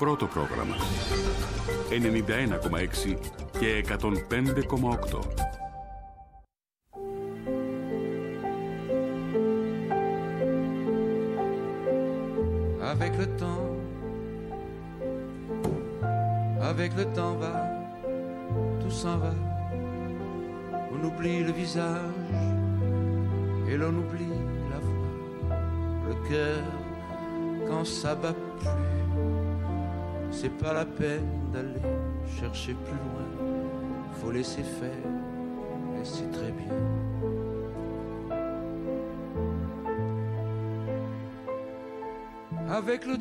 πρώτο πρόγραμμα. 91,6 και 105,8. Avec le temps va, tout s'en va. On oublie le visage et l'on oublie la voix. Le cœur, quand ça bat plus, c'est pas la peine d'aller chercher plus loin. Faut laisser faire et c'est très bien. Avec le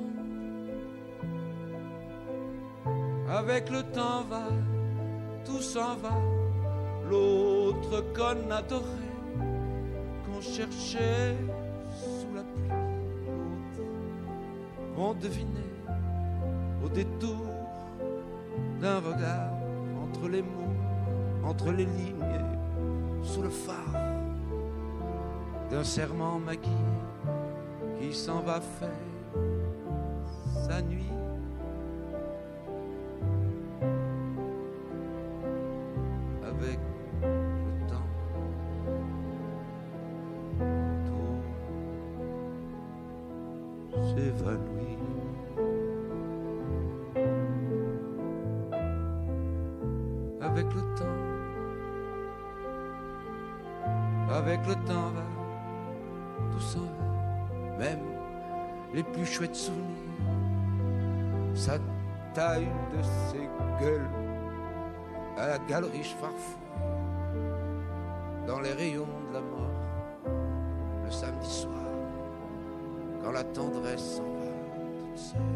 temps va, tout s'en va. L'autre qu'on adorait, qu'on cherchait sous la pluie, l'autre qu'on devinait au détour d'un regard, entre les mots, entre les lignes, sous le phare d'un serment maquillé qui s'en va faire sa nuit. Avec le temps, tout s'évanouit. Avec le temps va, tout s'en va, même les plus chouettes souvenirs, sa taille de ses gueules à la galerie Farfouille, dans les rayons de la mort, le samedi soir, quand la tendresse s'en va toute seule.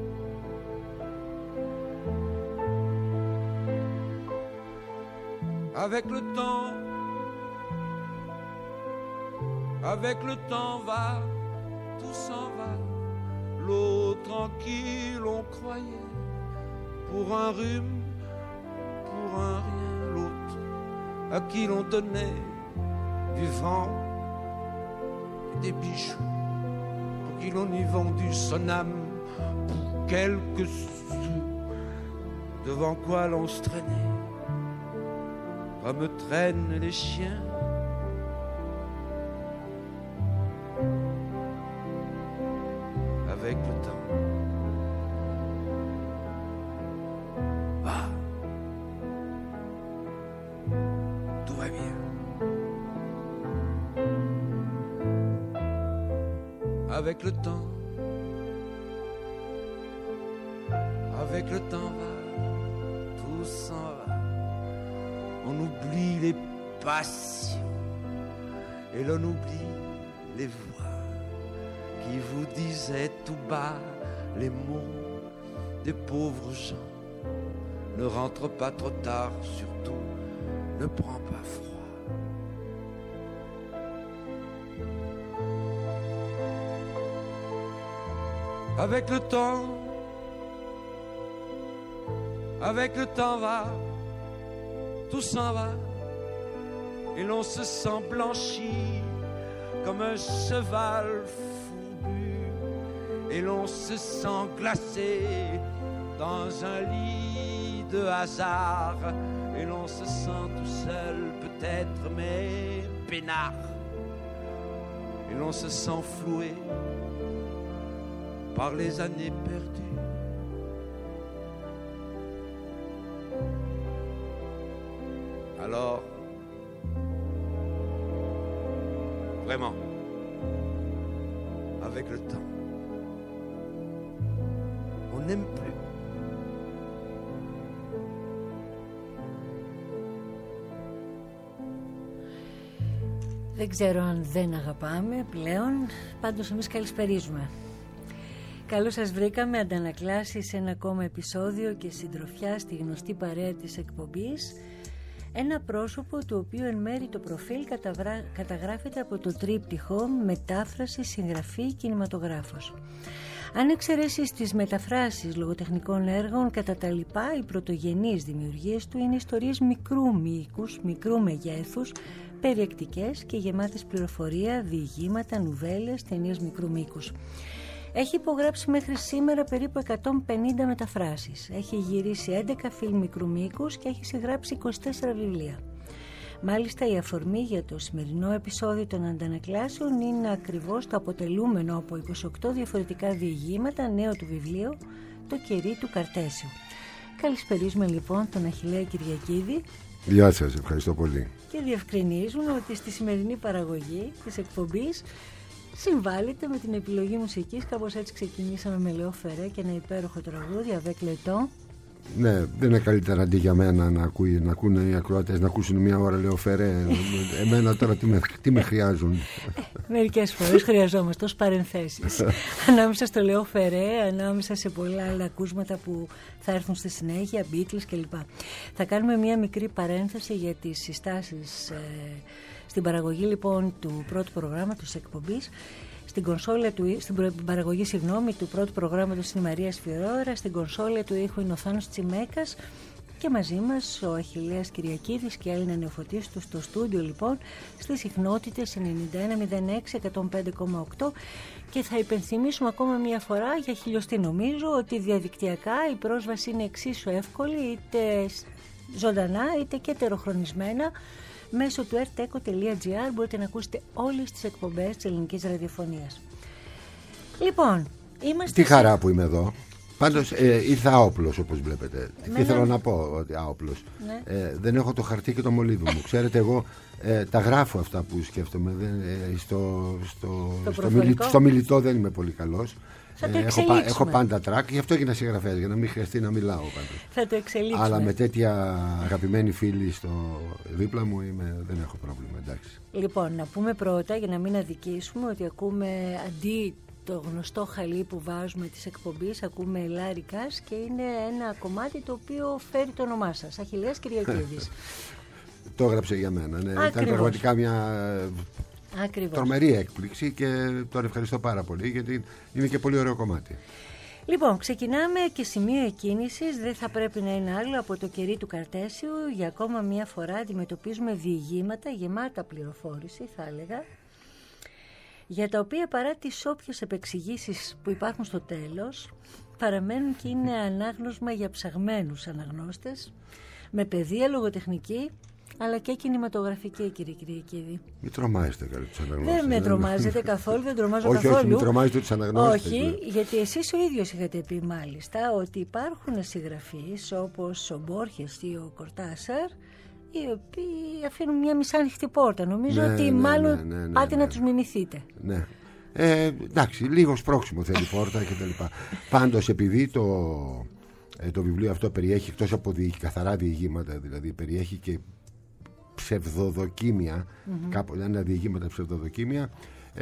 Avec le temps va, tout s'en va. L'eau tranquille on croyait, pour un rhume, pour un rien. L'autre à qui l'on donnait du vent et des bijoux, pour qui l'on y vendit son âme pour quelques sous, devant quoi l'on se traînait comme traînent les chiens. Avec le temps va, tout va bien. Avec le temps va, tout s'en va. On oublie les passions et l'on oublie les voix qui vous disaient tout bas les mots des pauvres gens. Ne rentre pas trop tard, surtout ne prends pas froid. Avec le temps va, tout s'en va, et l'on se sent blanchi comme un cheval fourbu, et l'on se sent glacé dans un lit de hasard, et l'on se sent tout seul peut-être, mais peinard, et l'on se sent floué par les années perdues. Alors, vraiment, avec le temps, on n'aime plus. Δεν ξέρω αν δεν αγαπάμε πλέον, πάντως εμείς καλησπερίζουμε. Καλώς σας βρήκαμε, αντανακλάσει σε ένα ακόμα επεισόδιο και συντροφιά στη γνωστή παρέα της εκπομπής. Ένα πρόσωπο του οποίου εν μέρει το προφίλ καταγράφεται από το τρίπτυχο μετάφραση, συγγραφή, κινηματογράφος. Αν εξαιρέσεις τις μεταφράσεις λογοτεχνικών έργων, κατά τα λοιπά, οι πρωτογενείς δημιουργίες του είναι ιστορίες μικρού μήκους, μικρού μεγέθους, περιεκτικές και γεμάτες πληροφορία, διηγήματα, νουβέλες, ταινίες μικρού μήκους. Έχει υπογράψει μέχρι σήμερα περίπου 150 μεταφράσεις. Έχει γυρίσει 11 φιλμ μικρού μήκους και έχει συγγράψει 24 βιβλία. Μάλιστα, η αφορμή για το σημερινό επεισόδιο των Αντανακλάσεων είναι ακριβώς το αποτελούμενο από 28 διαφορετικά διηγήματα νέο του βιβλίου «Το κερί του Καρτέσιου». Καλησπερίζουμε λοιπόν τον Αχιλλέα Κυριακίδη. Γεια σας, ευχαριστώ πολύ. Και διευκρινίζουν ότι στη σημερινή παραγωγή της εκπομπής συμβάλλεται με την επιλογή μουσικής. Κάπως έτσι ξεκινήσαμε με Λεό Φερέ και ένα υπέροχο τραγούδι, Avec le temps. Ναι, δεν είναι καλύτερα αντί για μένα να ακούνε οι ακροατές να ακούσουν μια ώρα Λεό Φερέ. Εμένα τώρα τι με χρειάζουν. Μερικές φορές χρειαζόμαστε ως παρενθέσεις ανάμεσα στο Λεό Φερέ, ανάμεσα σε πολλά άλλα ακούσματα που θα έρθουν στη συνέχεια, Beatles κλπ. Θα κάνουμε μια μικρή παρένθεση για τις συστάσεις στην παραγωγή λοιπόν του πρώτου προγράμματος της εκπομπής. Στην παραγωγή του πρώτου προγράμματος είναι η Μαρία Σφυρόρα, στην κονσόλα του ήχου είναι ο Θάνος Τσιμέκας και μαζί μας ο Αχιλλέας Κυριακίδης και Έλληνα Νεοφωτής του στο στούντιο λοιπόν στις συχνότητες 9106 105,8 και θα υπενθυμίσουμε ακόμα μια φορά για χιλιοστή νομίζω ότι διαδικτυακά η πρόσβαση είναι εξίσου εύκολη είτε ζωντανά είτε και τεροχρονισμένα. Μέσω του rteco.gr μπορείτε να ακούσετε όλες τις εκπομπές της ελληνικής ραδιοφωνίας. Λοιπόν, είμαστε... Τι χαρά που είμαι εδώ. Πάντως ήρθα άοπλος όπως βλέπετε. Τι θέλω να πω ότι άοπλος. Ναι. Δεν έχω το χαρτί και το μολύβι μου. Ξέρετε εγώ τα γράφω αυτά που σκέφτομαι. Στο μιλητό δεν είμαι πολύ καλός. Έχω πάντα τρακ, γι' αυτό έγινα συγγραφέας, για να μην χρειαστεί να μιλάω πάντως. Θα το εξελίξουμε. Αλλά με τέτοια αγαπημένοι φίλοι στο δίπλα μου δεν έχω πρόβλημα, εντάξει. Λοιπόν, να πούμε πρώτα για να μην αδικήσουμε ότι ακούμε αντί το γνωστό χαλί που βάζουμε της εκπομπής, ακούμε Λάρικας και είναι ένα κομμάτι το οποίο φέρει το όνομά σας, Αχιλλέας Κυριακίδης. Το έγραψε για μένα, ναι. Ήταν πραγματικά μια... Ακριβώς. Τρομερή έκπληξη και τον ευχαριστώ πάρα πολύ γιατί είναι και πολύ ωραίο κομμάτι. Λοιπόν, ξεκινάμε και σημείο εκκίνησης δεν θα πρέπει να είναι άλλο από το κερί του Καρτέσιου. Για ακόμα μία φορά αντιμετωπίζουμε διηγήματα γεμάτα πληροφόρηση θα έλεγα, για τα οποία παρά τις όποιες επεξηγήσεις που υπάρχουν στο τέλος παραμένουν και είναι ανάγνωσμα για ψαγμένους αναγνώστες με παιδεία, λογοτεχνική αλλά και κινηματογραφική, κύριε Κυριακίδη. Μην τρομάζετε καλή τους αναγνώστες. Δεν με τρομάζετε καθόλου, δεν τρομάζω καθόλου. Όχι, μην τρομάζετε τους αναγνώστες. Όχι, γιατί εσείς ο ίδιος είχατε πει μάλιστα ότι υπάρχουν συγγραφείς όπως ο Μπόρχες ή ο Κορτάσαρ οι οποίοι αφήνουν μια μισάνοιχτη πόρτα. Νομίζω ότι μάλλον πάτε να τους μιμηθείτε. Ναι. Εντάξει, λίγο σπρώξιμο θέλει πόρτα κτλ. Πάντως επειδή το βιβλίο αυτό περιέχει εκτός από καθαρά διηγήματα, δηλαδή περιέχει και ψευδοδοκίμια, ένα διηγήματα ψευδοδοκίμια,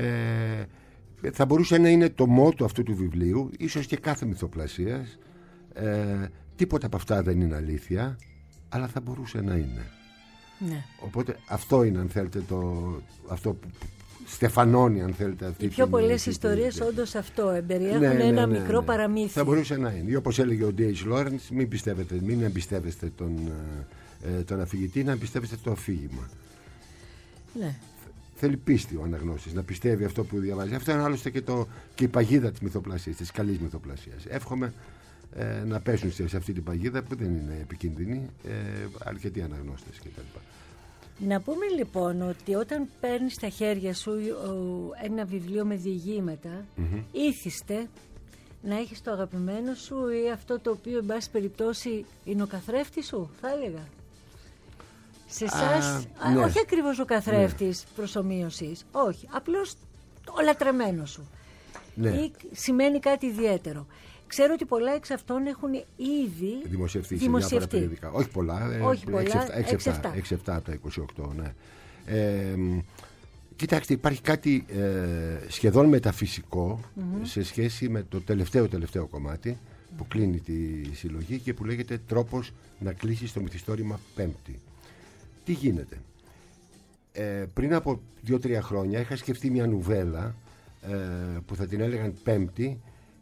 θα μπορούσε να είναι το μότο αυτού του βιβλίου, ίσως και κάθε μυθοπλασίας. Τίποτα από αυτά δεν είναι αλήθεια, αλλά θα μπορούσε να είναι. Ναι. Οπότε αυτό είναι, αν θέλετε, αυτό που στεφανώνει, αν θέλετε, αυτή οι πιο πολλές ιστορίες όντως αυτό εμπεριέχουν ένα μικρό παραμύθι. Θα μπορούσε να είναι. Όπως έλεγε ο D.H. Lawrence, μην εμπιστεύεστε τον αφηγητή, να εμπιστεύεστε το αφήγημα. Ναι. Θέλει πίστη ο αναγνώστης να πιστεύει αυτό που διαβάζει. Αυτό είναι άλλωστε και η παγίδα της μυθοπλασίας, της καλής μυθοπλασίας. Εύχομαι να πέσουν σε αυτή την παγίδα που δεν είναι επικίνδυνη αρκετοί αναγνώστες κτλ. Να πούμε λοιπόν ότι όταν παίρνεις στα χέρια σου ένα βιβλίο με διηγήματα, ήθιστε να έχεις το αγαπημένο σου ή αυτό το οποίο εν πάση περιπτώσει είναι ο καθρέφτης σου, θα έλεγα. Σε εσάς, ναι. Όχι ακριβώς ο καθρέφτης προσομοίωσης, όχι, απλώς ο λατρεμένος σου. Ναι. Ή σημαίνει κάτι ιδιαίτερο. Ξέρω ότι πολλά εξ αυτών έχουν ήδη δημοσιευτεί σε διάφορα περιοδικά. Όχι πολλά, 6-7 από τα 28, ναι. Κοιτάξτε, υπάρχει κάτι σχεδόν μεταφυσικό σε σχέση με το τελευταίο κομμάτι που κλείνει τη συλλογή και που λέγεται «Τρόπος να κλείσεις το μυθιστόρημα Πέμπτη». Τι γίνεται? Πριν από 2-3 χρόνια είχα σκεφτεί μια νουβέλα που θα την έλεγαν Πέμπτη,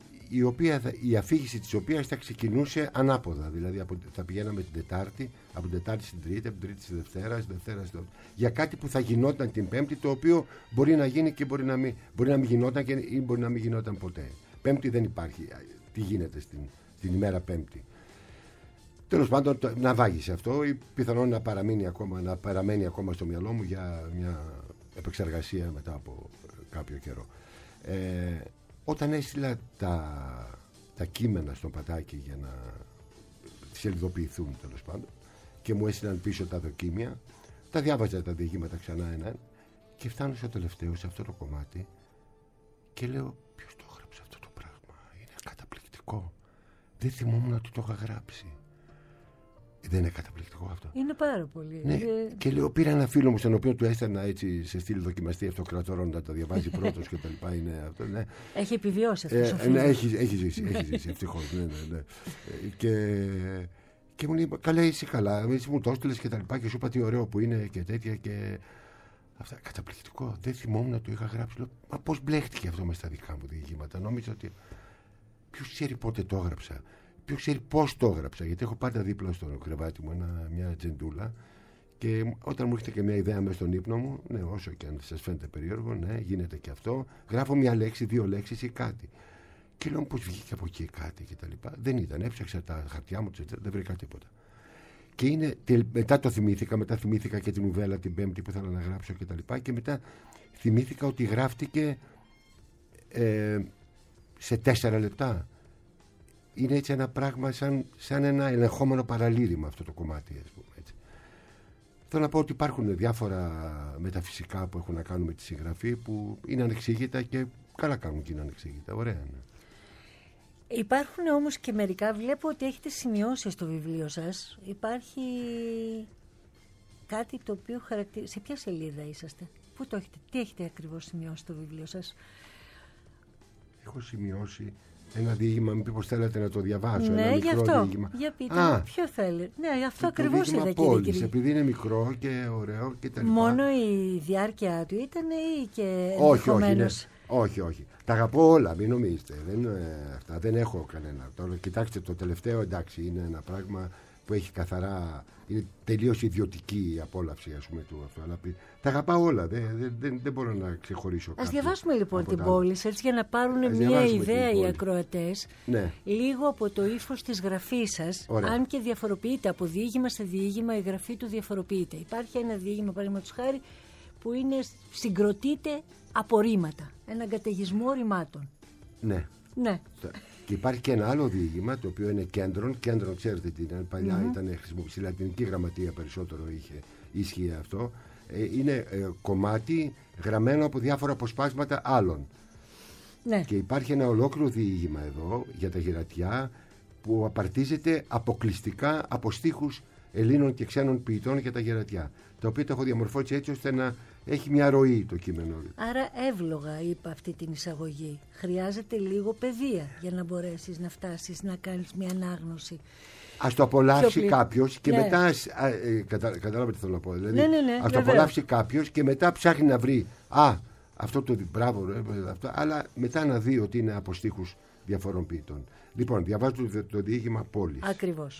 η αφήγηση της οποίας θα ξεκινούσε ανάποδα. Δηλαδή θα πηγαίναμε την Τετάρτη, από την Τετάρτη στην Τρίτη, από την Τρίτη στη Δευτέρα, για κάτι που θα γινόταν την Πέμπτη, το οποίο μπορεί να γίνει και μπορεί να μην γινόταν ή μπορεί να μην γινόταν ποτέ. Πέμπτη δεν υπάρχει. Τι γίνεται την ημέρα Πέμπτη. Τέλος πάντων, να βάγισε αυτό ή πιθανόν να παραμένει ακόμα στο μυαλό μου για μια επεξεργασία μετά από κάποιο καιρό. Όταν έστειλα τα κείμενα στον Πατάκη για να σελιδοποιηθούν, τέλος πάντων, και μου έστειλαν πίσω τα δοκίμια, τα διάβαζα τα διηγήματα ξανά ένα και φτάνω στο τελευταίο, σε αυτό το κομμάτι, και λέω, ποιος το έγραψε αυτό το πράγμα? Είναι καταπληκτικό. Δεν θυμόμουν ότι το είχα γράψει. Δεν είναι καταπληκτικό αυτό? Είναι πάρα πολύ. Ναι. Και λέω, πήρα ένα φίλο μου, στον οποίο του έστελνα έτσι σε στυλ δοκιμαστή αυτοκρατορών να τα διαβάζει πρώτος και τα λοιπά. Είναι αυτό, ναι. Έχει επιβιώσει αυτός ο φίλος. Ναι, έχει ζήσει, ευτυχώς. Ναι. Και μου λέει, καλά, είσαι καλά. Εσύ μου το έστειλες και τα λοιπά και σου είπα τι ωραίο που είναι και τέτοια. Και αυτά, καταπληκτικό. Δεν θυμόμουν να το είχα γράψει. Λέω, μα πώς μπλέχτηκε αυτό μες στα δικά μου διηγήματα? Νόμιζα ότι. Ποιος ξέρει πότε το έγραψα? Ποιος ξέρει πώς το έγραψα? Γιατί έχω πάντα δίπλα στο κρεβάτι μου μια τζεντούλα. Και όταν μου έρχεται και μια ιδέα μέσα στον ύπνο μου, ναι, όσο και αν σας φαίνεται περίεργο, ναι, γίνεται και αυτό. Γράφω μια λέξη, 2 λέξεις ή κάτι. Και λέω, πώς βγήκε από εκεί κάτι και τα λοιπά. Δεν ήταν. Έψαξα τα χαρτιά μου, δεν βρήκα τίποτα. Και είναι, μετά το θυμήθηκα, μετά θυμήθηκα και την νουβέλα την Πέμπτη που ήθελα να γράψω και τα λοιπά. Και μετά θυμήθηκα ότι γράφτηκε σε 4 λεπτά. Είναι έτσι ένα πράγμα σαν ένα ελεγχόμενο παραλήρημα αυτό το κομμάτι, ας πούμε, έτσι. Θέλω να πω ότι υπάρχουν διάφορα μεταφυσικά που έχουν να κάνουν με τη συγγραφή που είναι ανεξήγητα και καλά κάνουν και είναι ανεξήγητα. Ωραία είναι. Υπάρχουν όμως και μερικά, βλέπω ότι έχετε σημειώσει στο βιβλίο σας. Υπάρχει κάτι το οποίο χαρακτηρίζει. Σε ποια σελίδα είσαστε? Πού το έχετε? Τι έχετε ακριβώς σημειώσει στο βιβλίο σας? Έχω σημειώσει ένα διήγημα, μήπως θέλετε να το διαβάσω? Ναι, ένα γι' μικρό αυτό. διήγημα. Για πείτε, ποιο θέλετε? Ναι, αυτό ακριβώς είδα, κύριε. Επειδή είναι μικρό και ωραίο και τα λοιπά. Μόνο η διάρκεια του ήταν ή και ενδεχομένως? Όχι. Τα αγαπώ όλα, μην νομίζετε. Αυτά δεν έχω κανένα. Τώρα κοιτάξτε, το τελευταίο, εντάξει, είναι ένα πράγμα που έχει καθαρά. Είναι τελείως ιδιωτική η απόλαυση, ας πούμε, του αυτό. Αλλά τα αγαπάω όλα. Δεν μπορώ να ξεχωρίσω κάτι. Ας διαβάσουμε λοιπόν την πόλη, έτσι, για να πάρουν μια ιδέα οι ακροατές, ναι, λίγο από το ύφος της γραφής σας. Ωραία. Αν και διαφοροποιείται από διήγημα σε διήγημα, η γραφή του διαφοροποιείται. Υπάρχει ένα διήγημα, παραδείγματος χάρη, που συγκροτείται από ρήματα. Έναν καταιγισμό ρημάτων. Ναι. Και υπάρχει και ένα άλλο διήγημα, το οποίο είναι κέντρον. Κέντρον, ξέρετε τι είναι, παλιά ήταν χρησιμοποιήσει, η λατινική γραμματεία περισσότερο ίσχυε αυτό. Είναι κομμάτι γραμμένο από διάφορα αποσπάσματα άλλων. Ναι. Και υπάρχει ένα ολόκληρο διήγημα εδώ για τα γερατιά που απαρτίζεται αποκλειστικά από στίχους Ελλήνων και ξένων ποιητών για τα γερατιά, τα οποία το έχω διαμορφώσει έτσι ώστε να έχει μια ροή το κείμενο. Άρα εύλογα είπα αυτή την εισαγωγή. Χρειάζεται λίγο παιδεία για να μπορέσεις να φτάσεις να κάνεις μια ανάγνωση. Ας το απολαύσει κάποιος και μετά. Κατάλαβε τι θέλω να πω. Δηλαδή, ας το απολαύσει κάποιος και μετά ψάχνει να βρει. Αυτό το μπράβο, αυτό, αλλά μετά να δει ότι είναι από στίχους διαφορών ποιητών. Λοιπόν, διαβάζω το διήγημα πόλης. Ακριβώς.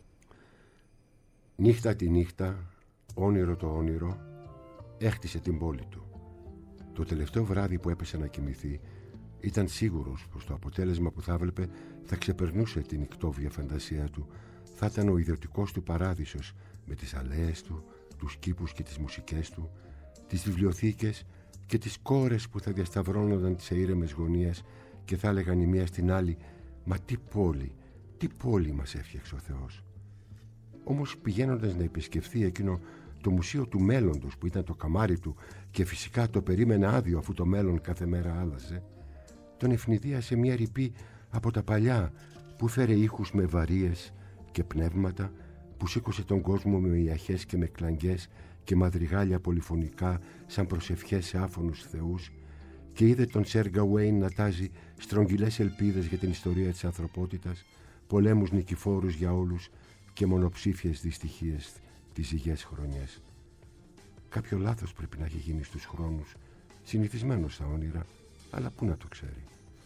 Νύχτα τη νύχτα, όνειρο το όνειρο, έχτισε την πόλη του. Το τελευταίο βράδυ που έπεσε να κοιμηθεί, ήταν σίγουρος πως το αποτέλεσμα που θα έβλεπε θα ξεπερνούσε την ικτόβια φαντασία του. Θα ήταν ο ιδιωτικός του παράδεισος, με τις αλέες του, τους κήπους και τις μουσικές του, τις βιβλιοθήκες και τις κόρες που θα διασταυρώνονταν τις ήρεμες γωνίες και θα έλεγαν η μία στην άλλη «Μα τι πόλη μας έφτιαξε ο Θεός». Όμως πηγαίνοντας να επισκεφθεί εκείνο το μουσείο του μέλλοντος που ήταν το καμάρι του και φυσικά το περίμενε άδειο αφού το μέλλον κάθε μέρα άλλαζε, τον ευνηδίασε μια ρηπή από τα παλιά που φέρε ήχους με βαρίες και πνεύματα, που σήκωσε τον κόσμο με ιαχές και με κλαγγές και μαδριγάλια πολυφωνικά σαν προσευχές σε άφωνους θεούς, και είδε τον Σερ Γκαουέιν να τάζει στρογγυλές ελπίδες για την ιστορία της ανθρωπότητας, πολέμους νικηφόρους για όλους και μονοψήφιες δυστυχίες τις ζυγές χρονιές. Κάποιο λάθος πρέπει να έχει γίνει στους χρόνους, συνηθισμένο στα όνειρα, αλλά πού να το ξέρει.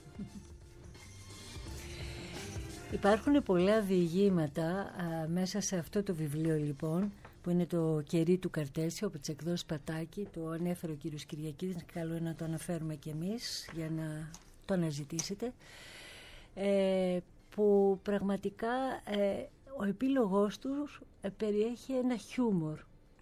Υπάρχουν πολλά διηγήματα μέσα σε αυτό το βιβλίο, λοιπόν, που είναι το «Κερί του Καρτέσιο» από τις εκδόσεις Πατάκη. Το ανέφερε ο κύριος Κυριακίδης, καλό είναι να το αναφέρουμε κι εμείς για να το αναζητήσετε, που πραγματικά ο επίλογός τους περιέχει ένα χιούμορ,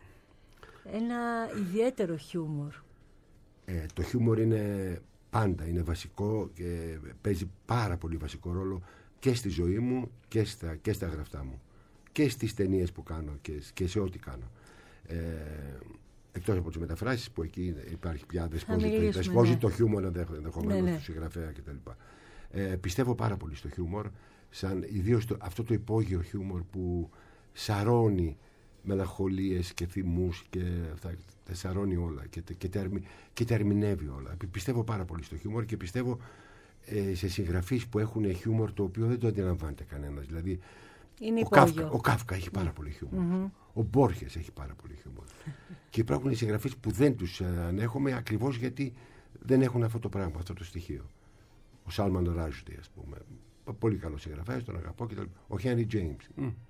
ένα ιδιαίτερο χιούμορ. Το χιούμορ είναι πάντα, είναι βασικό και παίζει πάρα πολύ βασικό ρόλο και στη ζωή μου και στα γραφτά μου και στις ταινίες που κάνω και σε ό,τι κάνω. Εκτός από τις μεταφράσεις που εκεί υπάρχει πια δεσπόζει το χιούμορ ενδεχομένως του συγγραφέα κτλ. Πιστεύω πάρα πολύ στο χιούμορ, σαν ιδίως αυτό το υπόγειο χιούμορ που σαρώνει μελαγχολίες και θυμούς και αυτά, τα σαρώνει όλα και τα ερμηνεύει όλα. Πιστεύω πάρα πολύ στο χιούμορ και πιστεύω σε συγγραφείς που έχουν χιούμορ το οποίο δεν το αντιλαμβάνεται κανένας. Δηλαδή ο Κάφκα έχει πάρα πολύ χιούμορ. Ο Μπόρχες έχει πάρα πολύ χιούμορ. Και υπάρχουν συγγραφείς που δεν τους ανέχομαι ακριβώς γιατί δεν έχουν αυτό το πράγμα, αυτό το στοιχείο. Ο Σάλμαν Ράζντι, ας πούμε. Πολύ καλός συγγραφέας, τον αγαπώ κτλ. Ο Χένρι Τζέιμς.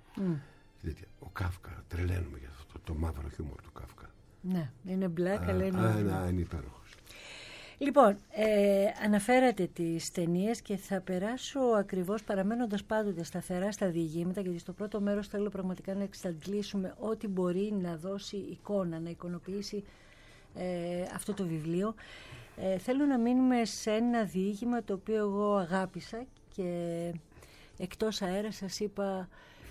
Ο Κάφκα, τρελαίνουμε για αυτό το μαύρο χιούμορ του Κάφκα. Ναι, είναι μπλακ, αλλά είναι υπέροχος. Λοιπόν, αναφέρατε τις ταινίες και θα περάσω ακριβώς παραμένοντας πάντοτε σταθερά στα διηγήματα, γιατί στο πρώτο μέρος θέλω πραγματικά να εξαντλήσουμε ό,τι μπορεί να δώσει εικόνα, να εικονοποιήσει αυτό το βιβλίο. Θέλω να μείνουμε σε ένα διήγημα το οποίο εγώ αγάπησα και εκτός αέρα σας είπα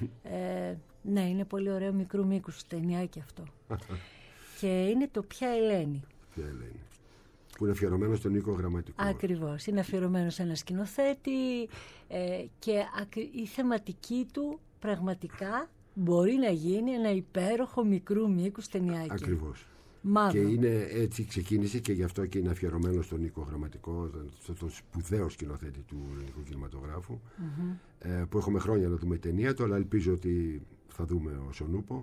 ναι, είναι πολύ ωραίο, μικρού μήκους ταινιάκι αυτό. Και είναι το «Ποια Ελένη». Ποια Ελένη. Που είναι αφιερωμένο στον Νίκο Γραμματικό. Ακριβώς. Είναι αφιερωμένο σε ένα σκηνοθέτη και η θεματική του πραγματικά μπορεί να γίνει ένα υπέροχο μικρού μήκους ταινιάκι. Ακριβώς. Μαύρο. Και είναι έτσι ξεκίνησε και γι' αυτό και είναι αφιερωμένο στον Νίκο Γραμματικό, στον σπουδαίο σκηνοθέτη του ελληνικού κινηματογράφου, που έχουμε χρόνια να δούμε ταινία του, αλλά ελπίζω ότι θα δούμε ο Σονούπο.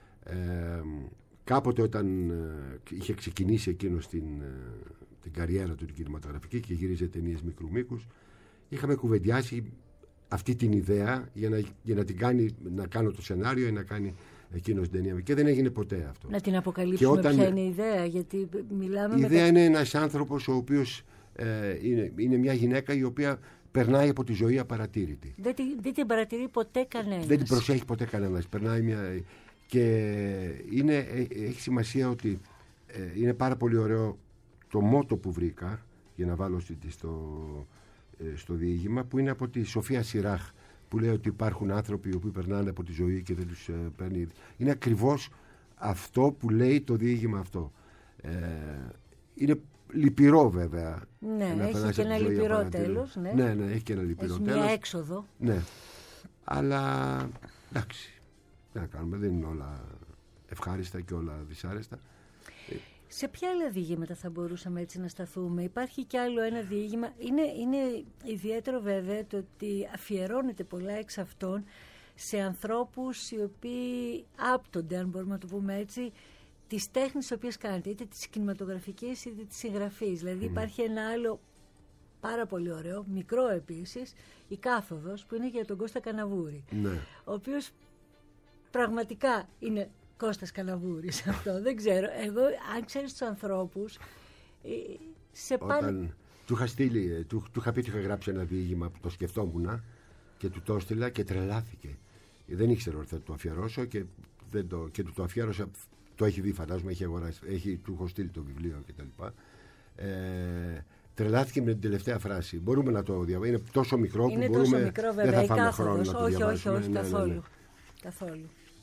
Κάποτε όταν είχε ξεκινήσει εκείνος την καριέρα του την κινηματογραφική και γύριζε ταινίες μικρού μήκους, είχαμε κουβεντιάσει αυτή την ιδέα για να την κάνει, να κάνω το σενάριο ή να κάνει εκείνος την ταινία. Και δεν έγινε ποτέ αυτό. Να την αποκαλύψουμε ποια είναι η ιδέα, γιατί μιλάμε η ιδέα είναι ένας άνθρωπος ο οποίος είναι μια γυναίκα η οποία περνάει από τη ζωή απαρατήρητη. Δεν την παρατηρεί ποτέ κανένας. Δεν την προσέχει ποτέ κανένας. Περνάει μια... Και έχει σημασία ότι είναι πάρα πολύ ωραίο το μότο που βρήκα για να βάλω στο διήγημα, που είναι από τη Σοφία Σιράχ, που λέει ότι υπάρχουν άνθρωποι οι οποίοι περνάνε από τη ζωή και δεν τους παίρνει. Είναι ακριβώς αυτό που λέει το διήγημα αυτό. Είναι λυπηρό βέβαια. Ναι, έχει και ένα λυπηρό τέλος. Ναι, έχει και ένα λυπηρό τέλος. Έχει μια έξοδο. Ναι, αλλά εντάξει. Τι να κάνουμε, δεν είναι όλα ευχάριστα και όλα δυσάρεστα. Σε ποια άλλα διηγήματα θα μπορούσαμε έτσι να σταθούμε? Υπάρχει κι άλλο ένα διήγημα. Είναι ιδιαίτερο βέβαια το ότι αφιερώνεται πολλά εξ αυτών σε ανθρώπους οι οποίοι άπτονται, αν μπορούμε να το πούμε έτσι, τις τέχνες τις οποίες κάνετε, είτε τις κινηματογραφικές είτε τις συγγραφής. Δηλαδή υπάρχει ένα άλλο πάρα πολύ ωραίο, μικρό επίσης, η Κάθοδος, που είναι για τον Κώστα Καναβούρη. Ναι. Ο οποίος πραγματικά είναι Κώστας Καναβούρης αυτό, δεν ξέρω. Εγώ, αν ξέρεις τους ανθρώπους, σε πάνε... Του είχα στείλει, του είχα πει ότι είχα γράψει ένα διήγημα που το σκεφτόμουν και του το έστειλα και τρελάθηκε. Δεν ήξερα ότι θα το αφιερώσω και του το αφιέρωσα. Το έχει δει, φαντάζομαι, έχει αγοράσει, του έχω στείλει το βιβλίο κτλ. Τρελάθηκε με την τελευταία φράση. Μπορούμε να το διαβάσουμε. Είναι τόσο μικρό που είναι μπορούμε. Τόσο μικρό, βέβαια, δεν θα φάμε χρόνο να το διαβάσουμε. Όχι, καθόλου. Ναι. Καθόλου.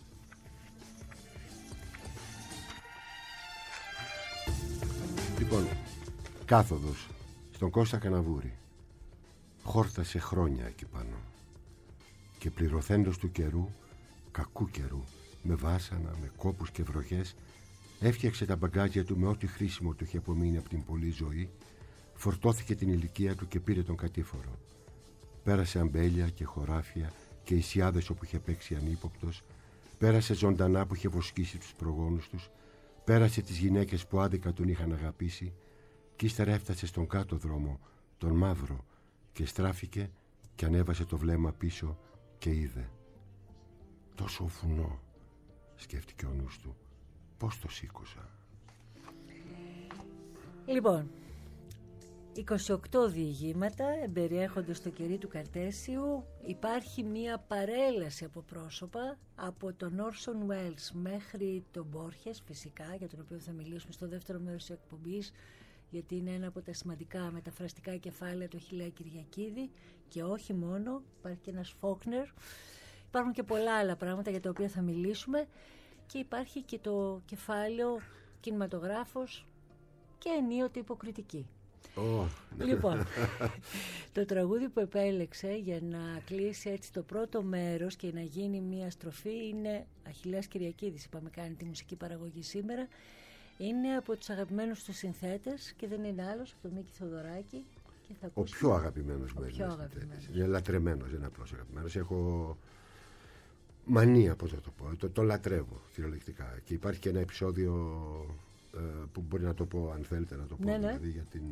Λοιπόν, Κάθοδος στον Κώστα Καναβούρη. Χόρτασε χρόνια εκεί πάνω και πληρωθέντος του καιρού, κακού καιρού, με βάσανα, με κόπους και βροχές, έφτιαξε τα μπαγκάζια του με ό,τι χρήσιμο του είχε απομείνει από την πολλή ζωή, φορτώθηκε την ηλικία του και πήρε τον κατήφορο. Πέρασε αμπέλια και χωράφια και ισιάδες όπου είχε παίξει ανύποπτος, πέρασε ζωντανά που είχε βοσκήσει τους προγόνους τους, πέρασε τις γυναίκες που άδικα τον είχαν αγαπήσει και ύστερα έφτασε στον κάτω δρόμο, τον μαύρο, και στράφηκε και ανέβασε το βλέμμα πίσω και είδε. Τόσο βουνό, σκέφτηκε ο νους του, πώς το σήκωσα. Λοιπόν, 28 διηγήματα εμπεριέχονται στο κερί του Καρτέσιου. Υπάρχει μία παρέλαση από πρόσωπα, από τον Όρσον Welles μέχρι τον Μπόρχες, φυσικά, για τον οποίο θα μιλήσουμε στο δεύτερο μέρος της εκπομπής, γιατί είναι ένα από τα σημαντικά μεταφραστικά κεφάλαια του Αχιλλέα Κυριακίδη, και όχι μόνο, υπάρχει και ένας Φόκνερ. Υπάρχουν και πολλά άλλα πράγματα για τα οποία θα μιλήσουμε, και υπάρχει και το κεφάλαιο κινηματογράφος και ενίοτε υποκριτική. Λοιπόν, το τραγούδι που επέλεξε για να κλείσει έτσι το πρώτο μέρος και να γίνει μια στροφή είναι Αχιλλέας Κυριακίδης. Είπαμε, κάνει τη μουσική παραγωγή σήμερα. Είναι από τους αγαπημένους του συνθέτες και δεν είναι άλλος από τον Μίκη Θοδωράκη. Και θα ο πιο αγαπημένος μου Έλληνας συνθέτης. Είναι λατρεμένος, δεν είναι απλώς αγαπημένος. Έχω μανία, πώς θα το πω. Το λατρεύω κυριολεκτικά. Και υπάρχει και ένα επεισόδιο που μπορεί να το πω, αν θέλετε να το πω, δηλαδή, για την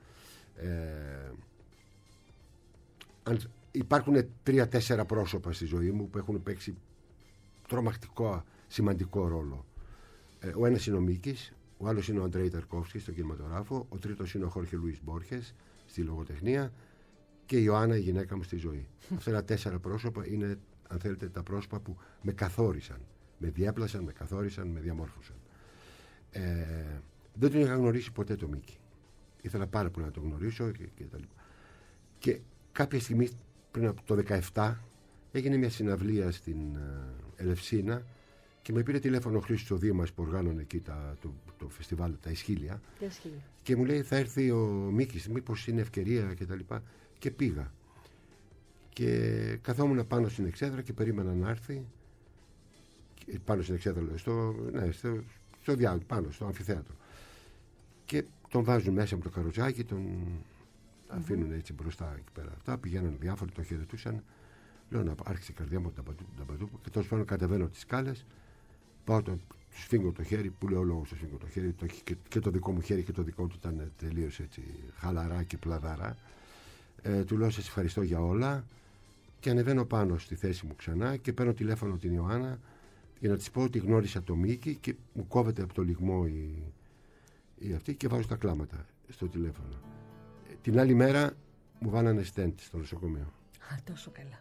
υπάρχουν 3-4 πρόσωπα στη ζωή μου που έχουν παίξει τρομακτικό σημαντικό ρόλο. Ο ένας είναι ο Μίκης, ο άλλος είναι ο Αντρέι Ταρκόφσκι στο κινηματογράφο, ο τρίτος είναι ο Χόρχε Λουίς Μπόρχες στη λογοτεχνία και η Ιωάννα, η γυναίκα μου, στη ζωή. Αυτά τα 4 πρόσωπα είναι, αν θέλετε, τα πρόσωπα που με καθόρισαν, με διέπλασαν, με καθόρισαν, με διαμόρφωσαν. Δεν τον είχα γνωρίσει ποτέ το Μίκη. Ήθελα πάρα πολύ να τον γνωρίσω και τα λοιπά. Και κάποια στιγμή πριν από το 2017 έγινε μια συναυλία στην Ελευσίνα και με πήρε τηλέφωνο ο Χρήστος ο Δήμας που οργάνωνε εκεί το φεστιβάλ, τα Ισχύλια, και μου λέει θα έρθει ο Μίκης, μήπως είναι ευκαιρία και τα λοιπά, και πήγα και καθόμουν πάνω στην εξέδρα και περίμενα να έρθει, πάνω στην εξέδρα, στο διάλογο, πάνω στο αμφιθέατρο, και τον βάζουν μέσα από το καροτσάκι, τον αφήνουν έτσι μπροστά εκεί πέρα. Αυτά πηγαίνουν διάφοροι, τον χαιρετούσαν. Λέω να άρχισε η καρδιά μου ταμπατού, και τόσο πάνω κατεβαίνω τις σκάλες, πάω, του σφίγγω το χέρι, που λέω λόγος του σφίγγω το χέρι, και το δικό μου χέρι και το δικό του ήταν τελείως έτσι χαλαρά και πλαδαρά. Του λέω σας ευχαριστώ για όλα, και ανεβαίνω πάνω στη θέση μου ξανά και παίρνω τηλέφωνο την Ιωάννα για να της πω ότι γνώρισα το Μίκη και μου κόβεται από το λιγμό η αυτή, και βάζω τα κλάματα στο τηλέφωνο. Την άλλη μέρα μου βάλανε στέντ στο νοσοκομείο. Τόσο καλά.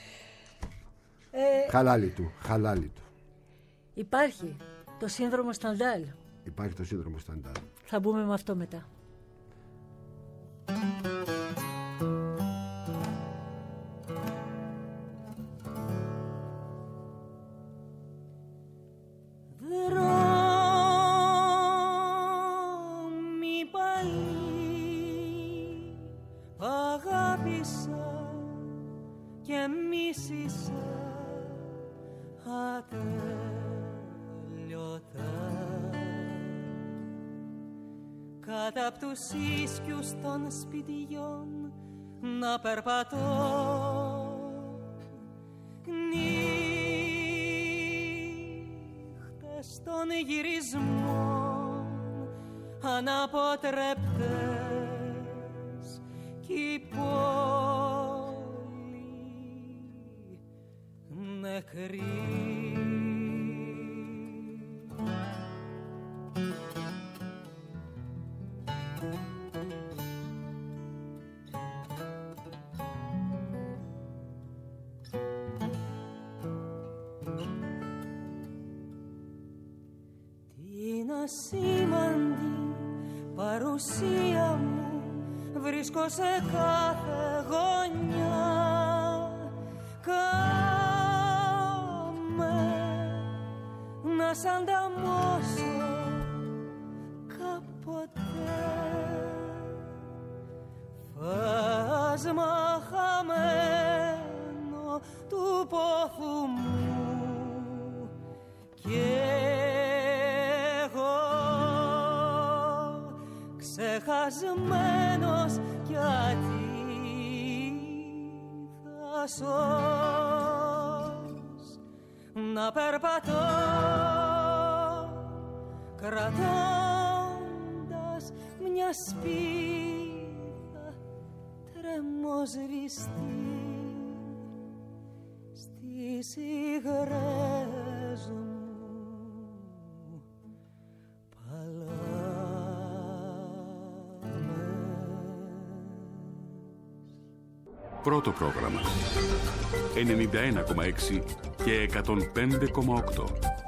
Χαλάλι του. Υπάρχει το σύνδρομο Σταντάλ. Υπάρχει το σύνδρομο Σταντάλ. Θα μπούμε με αυτό μετά. Κάτω απ' τους ίσκιους των σπιτιών να περπατώ, νύχτες των γυρισμών αναποτρεπτές, κι η πόλη νεκρή. Ασήμαντη παρουσία μου βρίσκω σε κάθε γωνιά. Κάμε να σ' ανταμώσω κάποτε, φάσμα χαμένο του πόθου μου, και ξεχασμένος γιατί θα σως να περπατώ, κρατώντας μια σπίθα τρεμοσβηστή στις υγρές μου παλάμες. Πρώτο πρόγραμμα. 91,6 και 105,8.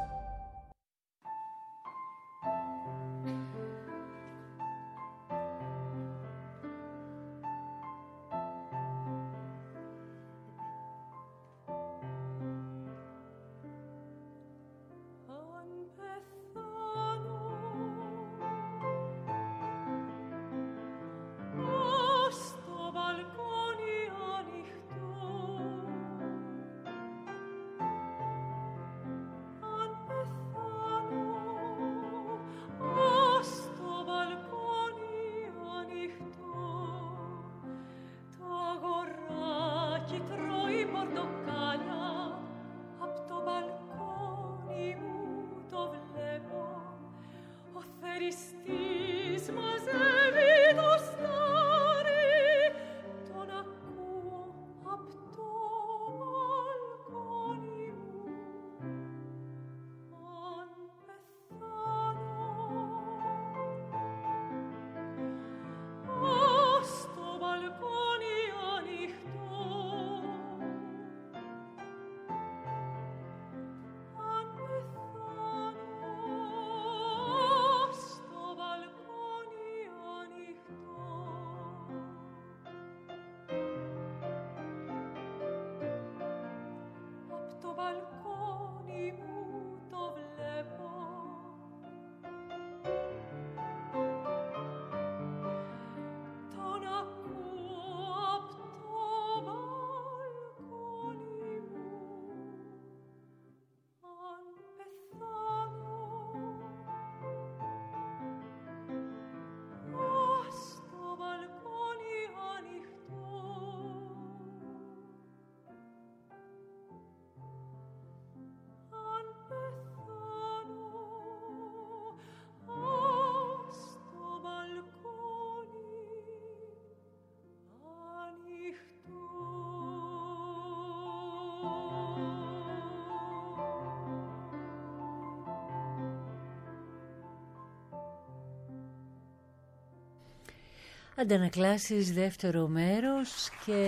Αντανακλάσεις, δεύτερο μέρος, και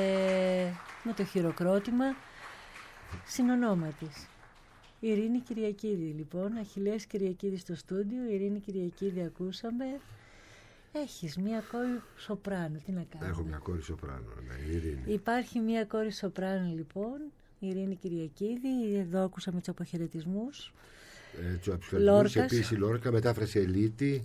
με το χειροκρότημα συνονόματης. Ειρήνη Κυριακίδη, λοιπόν, Αχιλλέας Κυριακίδη στο στούντιο. Ειρήνη Κυριακίδη ακούσαμε. Έχεις μία κόρη σοπράνο, τι να κάνουμε. Έχω μία κόρη σοπράνο, ναι, Ειρήνη. Υπάρχει μία κόρη σοπράνο, λοιπόν, Ειρήνη Κυριακίδη. Εδώ ακούσαμε τους αποχαιρετισμούς. Τους αποχαιρετισμούς, επίσης η Λόρκα, μετάφραση Ελίτη.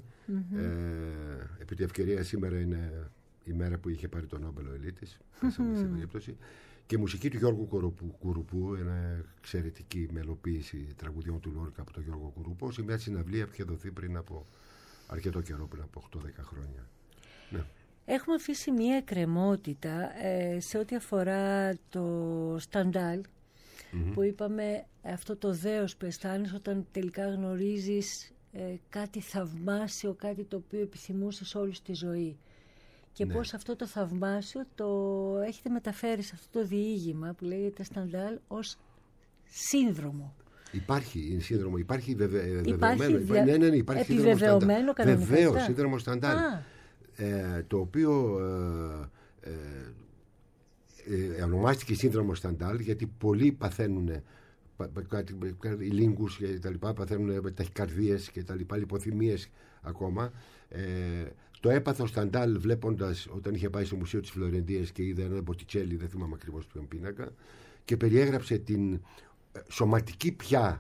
Επί τη ευκαιρία σήμερα είναι η μέρα που είχε πάρει τον Νόμπελ ο Ελίτης, στην περίπτωση. Και μουσική του Γιώργου Κουρουπού, ένα εξαιρετική μελοποίηση τραγουδιών του Λόρκα από τον Γιώργο Κουρουπό, σε μια συναυλία που είχε δοθεί πριν από αρκετό καιρό, πριν από 8-10 χρόνια. Ναι. Έχουμε αφήσει μια εκκρεμότητα σε ό,τι αφορά το Σταντάλ, που είπαμε αυτό το δέος που αισθάνεσαι όταν τελικά γνωρίζεις κάτι θαυμάσιο, κάτι το οποίο επιθυμούσες όλη τη ζωή. Και ναι, πώς αυτό το θαυμάσιο το έχετε μεταφέρει σε αυτό το διήγημα που λέγεται Σταντάλ ως σύνδρομο. Υπάρχει σύνδρομο, υπάρχει βεβαιωμένο. Ναι, υπάρχει επιβεβαιωμένο κανονικά. Βεβαίως, σύνδρομο Σταντάλ. Το οποίο ονομάστηκε σύνδρομο Σταντάλ γιατί πολλοί παθαίνουν, οι λίγκους και τα λοιπά, παθαίνουν ταχυκαρδίες και τα λοιπά, λιποθυμίες ακόμα. Το έπαθο Σταντάλ, βλέποντας όταν είχε πάει στο Μουσείο της Φλωρεντίας και είδε ένα Μποτιτσέλι, δεν θυμάμαι ακριβώς ποιον πίνακα, και περιέγραψε την σωματική πια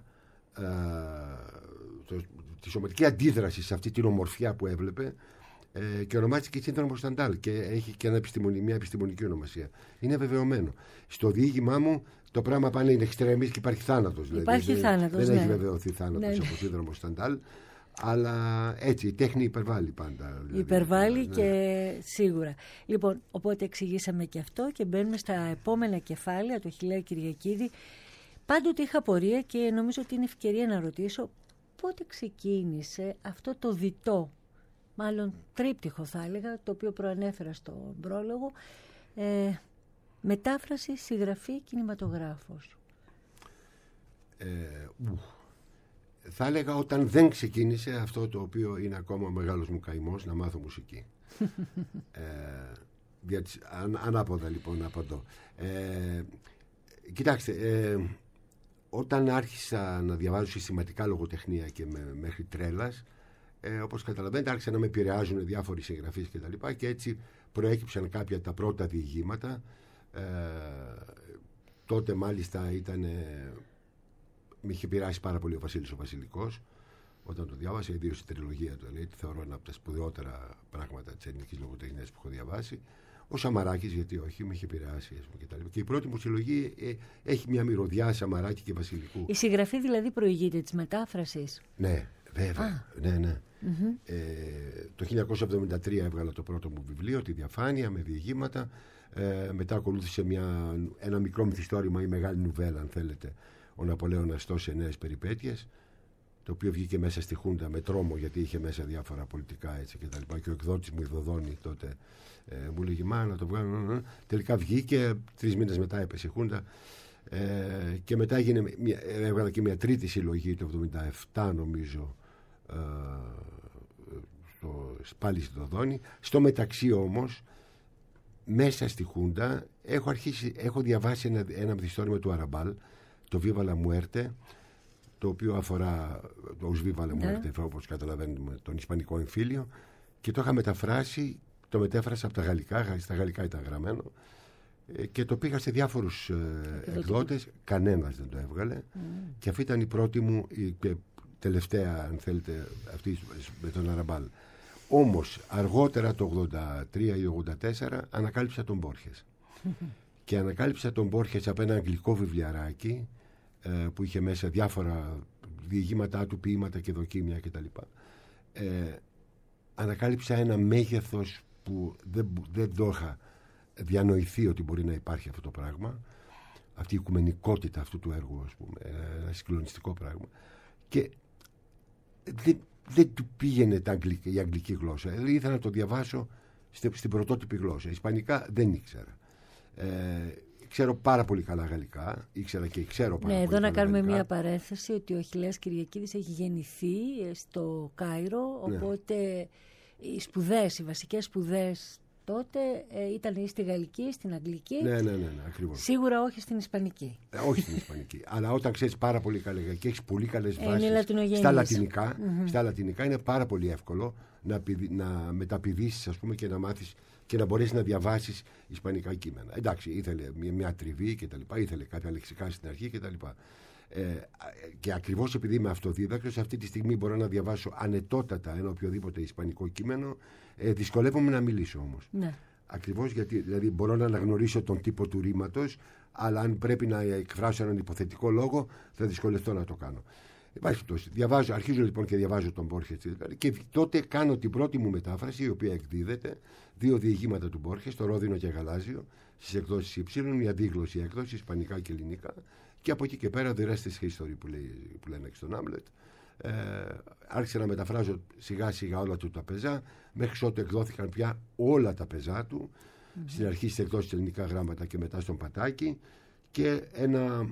τη σωματική αντίδραση σε αυτή την ομορφιά που έβλεπε, και ονομάστηκε σύνδρομο Σταντάλ και έχει και μια επιστημονική ονομασία. Είναι βεβαιωμένο. Στο διήγημά μου το πράγμα πάνε είναι εξτρέμις και υπάρχει θάνατος. Υπάρχει θάνατος, δεν έχει βεβαιωθεί θάνατος από σύνδρομο Σταντάλ. Αλλά έτσι, η τέχνη υπερβάλλει πάντα. Δηλαδή, υπερβάλλει και σίγουρα. Λοιπόν, οπότε εξηγήσαμε και αυτό και μπαίνουμε στα επόμενα κεφάλαια του Αχιλλέα Κυριακίδη. Πάντοτε είχα πορεία και νομίζω ότι είναι ευκαιρία να ρωτήσω πότε ξεκίνησε αυτό το διτό, μάλλον τρίπτυχο θα έλεγα, το οποίο προανέφερα στον πρόλογο, μετάφραση, συγγραφή, κινηματογράφος. Θα έλεγα όταν δεν ξεκίνησε αυτό το οποίο είναι ακόμα ο μεγάλος μου καημός, να μάθω μουσική. Ανάποδα λοιπόν από εδώ. Κοιτάξτε, όταν άρχισα να διαβάζω συστηματικά λογοτεχνία και μέχρι τρέλας, όπως καταλαβαίνετε, άρχισαν να με επηρεάζουν διάφοροι συγγραφείς και τα λοιπά, και έτσι προέκυψαν κάποια τα πρώτα διηγήματα. Τότε μάλιστα με είχε πειράσει πάρα πολύ ο Βασίλης ο Βασιλικός όταν το διάβασα, ιδίως η τριλογία του Ελέτη, θεωρώ ένα από τα σπουδαιότερα πράγματα της ελληνικής λογοτεχνίας που έχω διαβάσει. Ο Σαμαράκης, γιατί όχι, με είχε επηρεάσει και η πρώτη μου συλλογή έχει μια μυρωδιά Σαμαράκη και Βασιλικού. Η συγγραφή δηλαδή προηγείται της μετάφρασης? Ναι, βέβαια. Ναι. Mm-hmm. Το 1973 έβγαλα το πρώτο μου βιβλίο, Τη Διαφάνεια, με διηγήματα. Μετά ακολούθησε ένα μικρό μυθιστόρημα ή μεγάλη νουβέλα, αν θέλετε, ο Ναπολέωνας σε νέες περιπέτειες, το οποίο βγήκε μέσα στη Χούντα με τρόμο, γιατί είχε μέσα διάφορα πολιτικά έτσι και τα λοιπά, και ο εκδότης μου, η Δοδόνη, τότε μου λέγει να το βγάλω. Τελικά βγήκε, 3 μήνες μετά έπεσε η Χούντα, και μετά έβγαλα και μια τρίτη συλλογή το 1977 νομίζω, πάλι στη Δοδόνη. Στο μεταξύ όμως, μέσα στη Χούντα έχω διαβάσει ένα μυθιστόρημα του Αραμπάλ, το Viva la Muerte, το οποίο αφορά το Viva la Muerte, όπως καταλαβαίνουμε, τον ισπανικό εμφύλιο, και το είχα μεταφράσει, το μετέφρασα από τα γαλλικά, στα γαλλικά ήταν γραμμένο, και το πήγα σε διάφορους εκδότες, κανένας δεν το έβγαλε, και αυτή ήταν η πρώτη μου, η τελευταία, αν θέλετε, αυτή με τον Αραμπάλ. Όμως αργότερα το 83 ή 84 ανακάλυψα τον Μπόρχες και ανακάλυψα τον Μπόρχες από ένα αγγλικό βιβλιαράκι που είχε μέσα διάφορα διηγήματά του, ποίηματα και δοκίμια κτλ. Ανακάλυψα ένα μέγεθος που δεν το είχα διανοηθεί ότι μπορεί να υπάρχει αυτό το πράγμα, αυτή η οικουμενικότητα αυτού του έργου, ας πούμε, ένα συγκλονιστικό πράγμα, και δεν του πήγαινε η αγγλική γλώσσα. Δηλαδή ήθελα να το διαβάσω στην πρωτότυπη γλώσσα. Ισπανικά δεν ήξερα. Ξέρω πάρα πολύ καλά γαλλικά. Ήξερα και ξέρω πάρα πολύ εδώ καλά να κάνουμε γαλλικά. μια παρένθεση ότι ο Αχιλλέας Κυριακίδης έχει γεννηθεί στο Κάιρο, οπότε οι βασικές σπουδές τότε ήταν ή στη γαλλική, στην αγγλική. Ναι, ακριβώς. Σίγουρα όχι στην ισπανική. Όχι στην ισπανική. Αλλά όταν ξέρεις πάρα πολύ καλά και έχεις πολύ καλές βάσεις στα λατινικά, είναι πάρα πολύ εύκολο να μεταπηδήσεις, ας πούμε, και να μάθεις και να μπορέσεις να διαβάσεις ισπανικά κείμενα. Εντάξει, ήθελε μια τριβή και τα λοιπά, ήθελε κάποια λεξικά στην αρχή και τα λοιπά. Και ακριβώς επειδή είμαι αυτοδίδακτος, αυτή τη στιγμή μπορώ να διαβάσω ανετότατα ένα οποιοδήποτε ισπανικό κείμενο. Δυσκολεύομαι να μιλήσω όμως. Ναι. Ακριβώς γιατί δηλαδή μπορώ να αναγνωρίσω τον τύπο του ρήματος, αλλά αν πρέπει να εκφράσω έναν υποθετικό λόγο θα δυσκολευτώ να το κάνω. Αρχίζω λοιπόν και διαβάζω τον Μπόρχες, και τότε κάνω την πρώτη μου μετάφραση, η οποία εκδίδεται, 2 διηγήματα του Μπόρχες, το Ρόδινο και Γαλάζιο, στις εκδόσεις Υψήλων, μια δίγλωση έκδοση, ισπανικά και ελληνικά, και από εκεί και πέρα The Rest is History που λένε στον Άμλετ. Άρχισα να μεταφράζω σιγά σιγά όλα του τα πεζά, μέχρι ότου εκδόθηκαν πια όλα τα πεζά του, στην αρχή στις εκδόσεις ελληνικά γράμματα και μετά στον Πατάκη, και ένα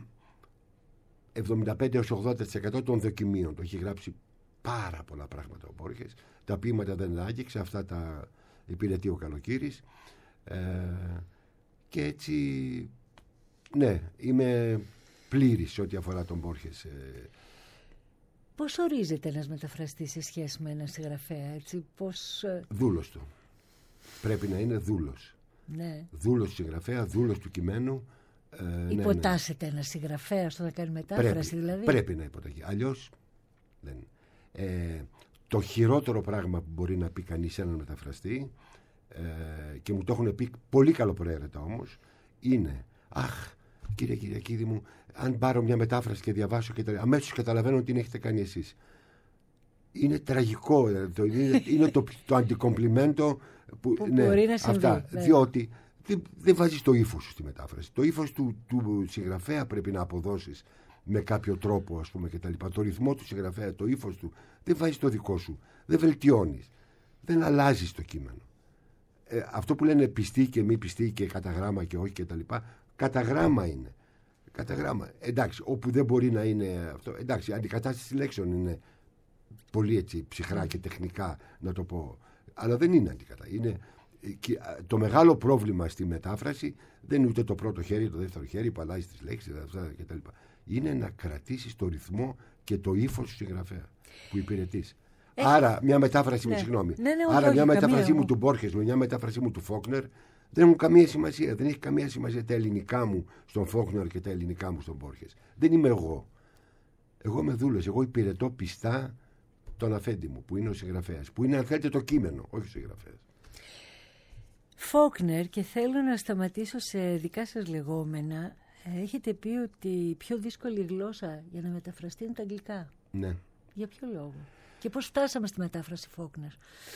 75-80% των δοκιμίων. Το έχει γράψει πάρα πολλά πράγματα ο Μπόρχες. Τα ποίηματα δεν άγγιξε, αυτά τα υπηρετεί ο Καλοκύρης, και έτσι ναι, είμαι πλήρης σε ό,τι αφορά τον Μπόρχες. Πώς ορίζεται ένας μεταφραστής σε σχέση με έναν συγγραφέα, έτσι, Δούλος του. Πρέπει να είναι δούλος. Ναι. Δούλος του συγγραφέα, δούλος του κειμένου. Υποτάσσεται ένας συγγραφέας όταν κάνει μετάφραση, δηλαδή. Πρέπει να υποταγεί. Αλλιώς δεν. Το χειρότερο πράγμα που μπορεί να πει κανείς σε έναν μεταφραστή, και μου το έχουν πει πολύ καλοπροαίρετα όμως, είναι κύριε Κυριακίδη μου, αν πάρω μια μετάφραση και διαβάσω και αμέσως καταλαβαίνω τι έχετε κάνει εσείς. Είναι τραγικό. Είναι το αντικομπλιμέντο που μπορεί να συμβεί. Αυτά, διότι δεν βάζεις το ύφος σου στη μετάφραση. Το ύφος του συγγραφέα πρέπει να αποδώσεις με κάποιο τρόπο, ας πούμε, και τα λοιπά. Το ρυθμό του συγγραφέα, το ύφος του, δεν βάζεις το δικό σου. Δεν βελτιώνεις. Δεν αλλάζεις το κείμενο. Αυτό που λένε πιστή και μη πιστή και κατά γράμμα και όχι και τα λοιπά, κατά γράμμα είναι. Κατά γράμμα. Εντάξει, όπου δεν μπορεί να είναι αυτό. Εντάξει, η αντικατάσταση λέξεων είναι πολύ έτσι ψυχρά και τεχνικά να το πω. Αλλά δεν είναι αντικατάσταση. Είναι Το μεγάλο πρόβλημα στη μετάφραση δεν είναι ούτε το πρώτο χέρι, το δεύτερο χέρι που αλλάζει τις λέξεις κτλ. Είναι να κρατήσεις το ρυθμό και το ύφος του συγγραφέα που υπηρετείς. Άρα μια μετάφραση μου, συγγνώμη. Άρα μια μετάφραση μου του Μπόρχες με μια μετάφραση μου του Φόκνερ δεν έχουν καμία σημασία. Δεν έχει καμία σημασία τα ελληνικά μου στον Φόκνερ και τα ελληνικά μου στον Μπόρχες. Δεν είμαι εγώ. Εγώ είμαι δούλος. Εγώ υπηρετώ πιστά τον αφέντη μου που είναι ο συγγραφέας. Που είναι, αν θέλετε, το κείμενο, όχι ο συγγραφέας. Φόκνερ, και θέλω να σταματήσω σε δικά σας λεγόμενα. Έχετε πει ότι η πιο δύσκολη γλώσσα για να μεταφραστεί είναι τα αγγλικά. Ναι. Για ποιο λόγο? Και πώς φτάσαμε στη μετάφραση Φόκνερ?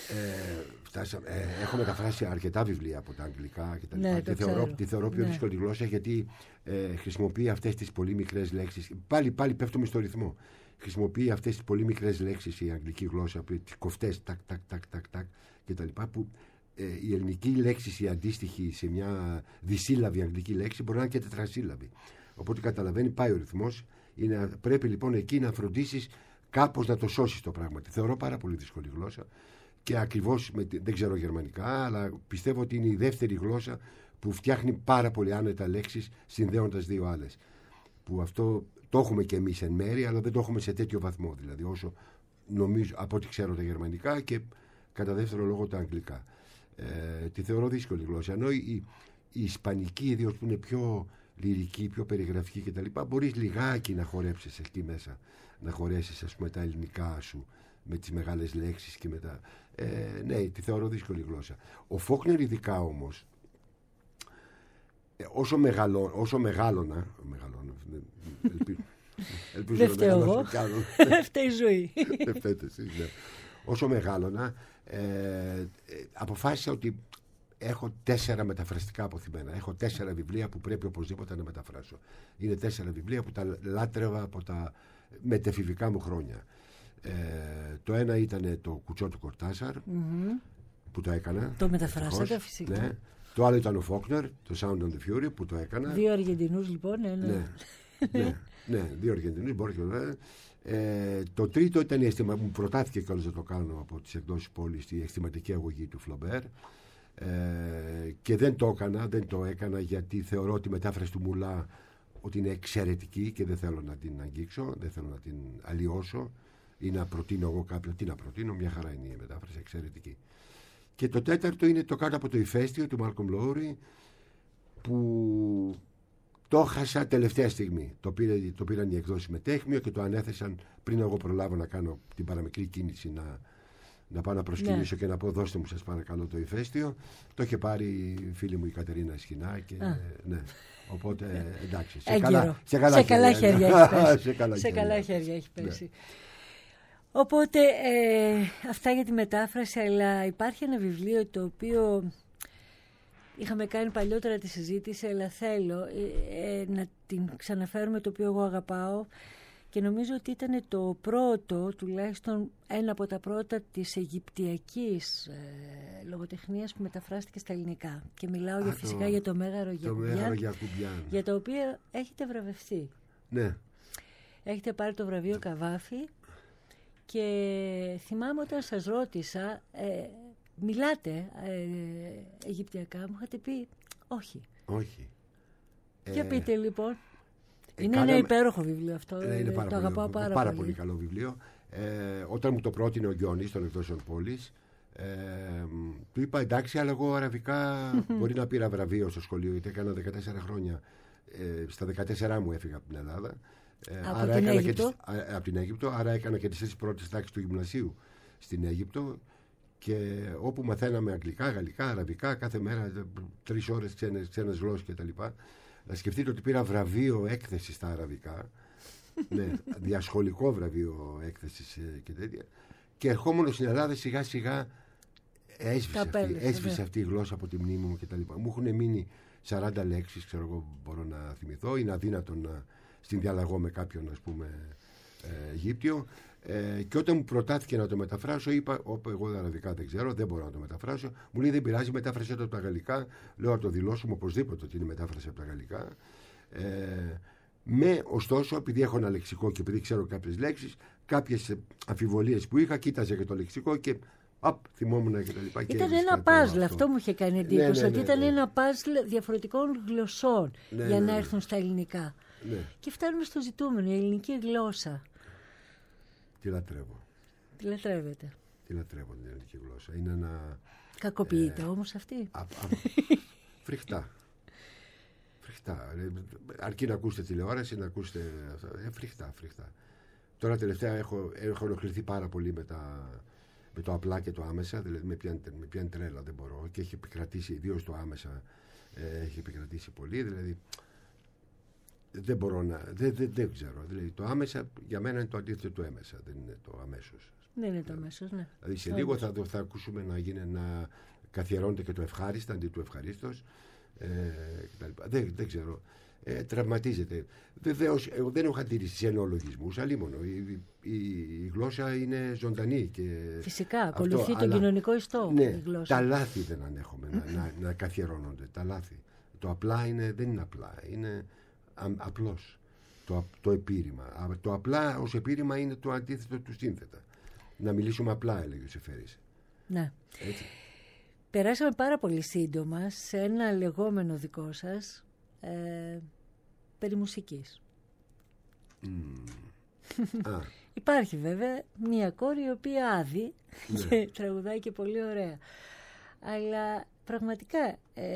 Έχω μεταφράσει αρκετά βιβλία από τα αγγλικά κτλ. Ναι, τη θεωρώ πιο δύσκολη γλώσσα γιατί χρησιμοποιεί αυτές τις πολύ μικρές λέξεις. Πάλι πέφτουμε στο ρυθμό. Χρησιμοποιεί αυτές τις πολύ μικρές λέξεις η αγγλική γλώσσα, τις κοφτές τάκ κτλ. Που η ελληνική λέξη, η αντίστοιχη σε μια δισύλλαβη αγγλική λέξη, μπορεί να είναι και τετρασύλλαβη. Οπότε καταλαβαίνει, πάει ο ρυθμός. Πρέπει λοιπόν εκεί να φροντίσεις κάπως να το σώσεις το πράγμα. Τη θεωρώ πάρα πολύ δύσκολη γλώσσα και ακριβώς δεν ξέρω γερμανικά, αλλά πιστεύω ότι είναι η δεύτερη γλώσσα που φτιάχνει πάρα πολύ άνετα λέξεις συνδέοντας δύο άλλες. Που αυτό το έχουμε και εμείς εν μέρει, αλλά δεν το έχουμε σε τέτοιο βαθμό. Δηλαδή, όσο νομίζω από ό,τι ξέρω τα γερμανικά και κατά δεύτερο λόγο τα αγγλικά. Τη θεωρώ δύσκολη γλώσσα. Ενώ η ισπανική, ιδίως που είναι πιο λυρική, πιο περιγραφική κτλ., μπορείς λιγάκι να χορέψεις εκεί μέσα. Να χωρέσεις, ας πούμε, τα ελληνικά σου με τις μεγάλες λέξεις και μετά. Ναι, τη θεωρώ δύσκολη γλώσσα. Ο Φόκνερ ειδικά όμως, όσο μεγαλώνα, δεν φταίω εγώ, φταίει η ζωή. Όσο μεγάλωνα, αποφάσισα ότι έχω 4 μεταφραστικά αποθυμένα. Έχω 4 βιβλία που πρέπει οπωσδήποτε να μεταφράσω. Είναι 4 βιβλία που τα λάτρευα από τα μετεφηβικά μου χρόνια. Το ένα ήταν το Κουτσό του Κορτάσαρ, που το έκανα. Το μεταφράσατε φυσικά. Ναι. Το άλλο ήταν ο Φόκνερ, το Sound and the Fury, που το έκανα. 2 Αργεντινούς λοιπόν. Ναι, 2 Αργεντινούς, μπορεί και βέβαια. Το τρίτο ήταν η αισθημα... μου προτάθηκε κιόλας να το κάνω από τις εκδόσεις πόλης, η αισθηματική αγωγή του Φλομπέρ. Και δεν το έκανα γιατί θεωρώ ότι η μετάφραση του Μουλά ότι είναι εξαιρετική και δεν θέλω να την αγγίξω, δεν θέλω να την αλλοιώσω ή να προτείνω εγώ κάποιον. Τι να προτείνω, μια χαρά είναι η μετάφραση, εξαιρετική. Και το τέταρτο είναι το Κάτω από το ηφαίστειο του Μάλκομ Λόουρι, που το χάσα τελευταία στιγμή. Το πήραν οι εκδόσεις με τέχμιο και το ανέθεσαν πριν εγώ προλάβω να κάνω την παραμικρή κίνηση να πάω να προσκυνήσω και να πω δώστε μου σας παρακαλώ το ηφαίστειο. Το είχε πάρει η φίλη μου η Κατερίνα Σχοινά και ναι. Οπότε εντάξει, σε καλά χέρια έχει πέσει. Οπότε αυτά για τη μετάφραση, αλλά υπάρχει ένα βιβλίο το οποίο είχαμε κάνει παλιότερα τη συζήτηση, αλλά θέλω να την ξαναφέρουμε, το οποίο εγώ αγαπάω και νομίζω ότι ήταν το πρώτο, τουλάχιστον ένα από τα πρώτα της Αιγυπτιακής λογοτεχνίας που μεταφράστηκε στα ελληνικά. Και μιλάω φυσικά για το Μέγαρο Γιακουμπιάν, για το οποίο έχετε βραβευτεί. Ναι. Έχετε πάρει το βραβείο Καβάφη και θυμάμαι όταν σας ρώτησα, μιλάτε Αιγυπτιακά, μου είχατε πει όχι. Και πείτε λοιπόν. Είναι ένα υπέροχο βιβλίο αυτό. Το αγαπάω πάρα πολύ καλό βιβλίο. Όταν μου το πρότεινε ο Γιώνης των εκδόσεων πόλης, του είπα εντάξει, αλλά εγώ αραβικά μπορεί να πήρα βραβείο στο σχολείο, γιατί έκανα 14 χρόνια. Στα 14 μου έφυγα από την Ελλάδα. Από την Αίγυπτο. Άρα έκανα και τις 4 πρώτες τάξεις του γυμνασίου στην Αίγυπτο. Και όπου μαθαίναμε αγγλικά, γαλλικά, αραβικά, κάθε μέρα 3 ώρες ξένες γλώσσες κτλ. Να σκεφτείτε ότι πήρα βραβείο έκθεσης στα αραβικά. Ναι, διασχολικό βραβείο έκθεσης και τέτοια. Και ερχόμουν στην Ελλάδα σιγά σιγά έσβησε αυτή η γλώσσα από τη μνήμη μου κτλ. Μου έχουν μείνει 40 λέξεις, ξέρω εγώ, μπορώ να θυμηθώ. Είναι αδύνατο να συνδιαλλαγώ με κάποιον, ας πούμε, Αιγύπτιο. Και όταν μου προτάθηκε να το μεταφράσω, είπα: εγώ αραβικά δεν ξέρω, δεν μπορώ να το μεταφράσω. Μου λέει: δεν πειράζει, μετάφρασε το από τα γαλλικά. Λέω: να το δηλώσουμε οπωσδήποτε ότι είναι μετάφραση από τα γαλλικά. Ωστόσο, επειδή έχω ένα λεξικό και επειδή ξέρω κάποιες λέξεις, κάποιες αμφιβολίες που είχα, κοίταζε και το λεξικό και θυμόμουν και τα λοιπά. Ήταν ένα παζλ, αυτό μου είχε κάνει εντύπωση. Ότι ήταν ένα παζλ διαφορετικών γλωσσών για να έρθουν στα ελληνικά. Ναι. Και φτάνουμε στο ζητούμενο, η ελληνική γλώσσα. Τη λατρεύω. Τη λατρεύετε? Τη λατρεύω την ελληνική γλώσσα. Είναι ένα... Κακοποιείται όμως αυτή. Φρικτά. Αρκεί να ακούσετε τηλεόραση, να ακούσετε... Φρικτά. Τώρα τελευταία έχω ενοχληθεί πάρα πολύ με το απλά και το άμεσα. Δηλαδή με πιάνει τρέλα, δεν μπορώ. Και έχει επικρατήσει, ιδίως το άμεσα, έχει επικρατήσει πολύ. Δηλαδή δεν μπορώ να... Δεν ξέρω. Δηλαδή το άμεσα για μένα είναι το αντίθετο του έμεσα. Δεν είναι το αμέσως. Δεν είναι το αμέσως, ναι. Δηλαδή σε λίγο θα ακούσουμε να καθιερώνεται και το ευχάριστα αντί του ευχαρίστως. Δεν ξέρω. Τραυματίζεται. Βεβαίως, εγώ δεν έχω αντίρρηση σε ενολογισμούς, αλλήμωνο. Η γλώσσα είναι ζωντανή. Και φυσικά, ακολουθεί τον κοινωνικό ιστό. Ναι, η γλώσσα. Τα λάθη δεν ανέχομαι να καθιερώνονται. Τα λάθη. Το απλά δεν είναι απλά. Είναι απλώς το επίρρημα. Το απλά ως επίρρημα είναι το αντίθετο του σύνθετα. Να μιλήσουμε απλά, έλεγε ο Σεφέρης. Ναι. Έτσι. Περάσαμε πάρα πολύ σύντομα σε ένα λεγόμενο δικό σας περί μουσικής. Υπάρχει βέβαια μια κόρη η οποία άδει και τραγουδάει και πολύ ωραία. Αλλά πραγματικά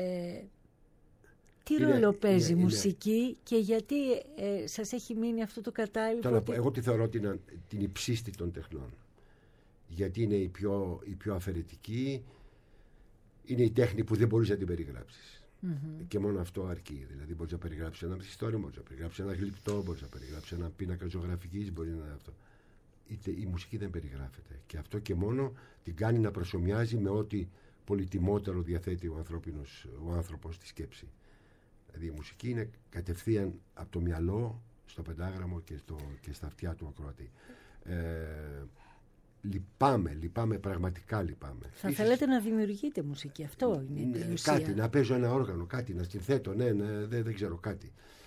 τι ρόλο παίζει η μουσική και γιατί σας έχει μείνει αυτό το κατάλοιπο? Εγώ τη θεωρώ την υψίστη των τεχνών. Γιατί είναι η πιο αφαιρετική. Είναι η τέχνη που δεν μπορείς να την περιγράψεις. Και μόνο αυτό αρκεί. Δηλαδή, μπορείς να περιγράψεις ένα μυθιστόρημα, μπορείς να περιγράψεις ένα γλυπτό, μπορείς να περιγράψεις ένα πίνακα ζωγραφικής, μπορεί να αυτό. Η μουσική δεν περιγράφεται. Και αυτό και μόνο την κάνει να προσομοιάζει με ό,τι πολυτιμότερο διαθέτει ο άνθρωπος στη σκέψη. Δηλαδή, η μουσική είναι κατευθείαν από το μυαλό στο πεντάγραμμο και στα αυτιά του ακροατή. Λυπάμαι, πραγματικά λυπάμαι. Θα θέλετε να δημιουργείτε μουσική, αυτό είναι η ουσία. Κάτι, να παίζω ένα όργανο, κάτι, να συνθέτω, δεν ξέρω κάτι.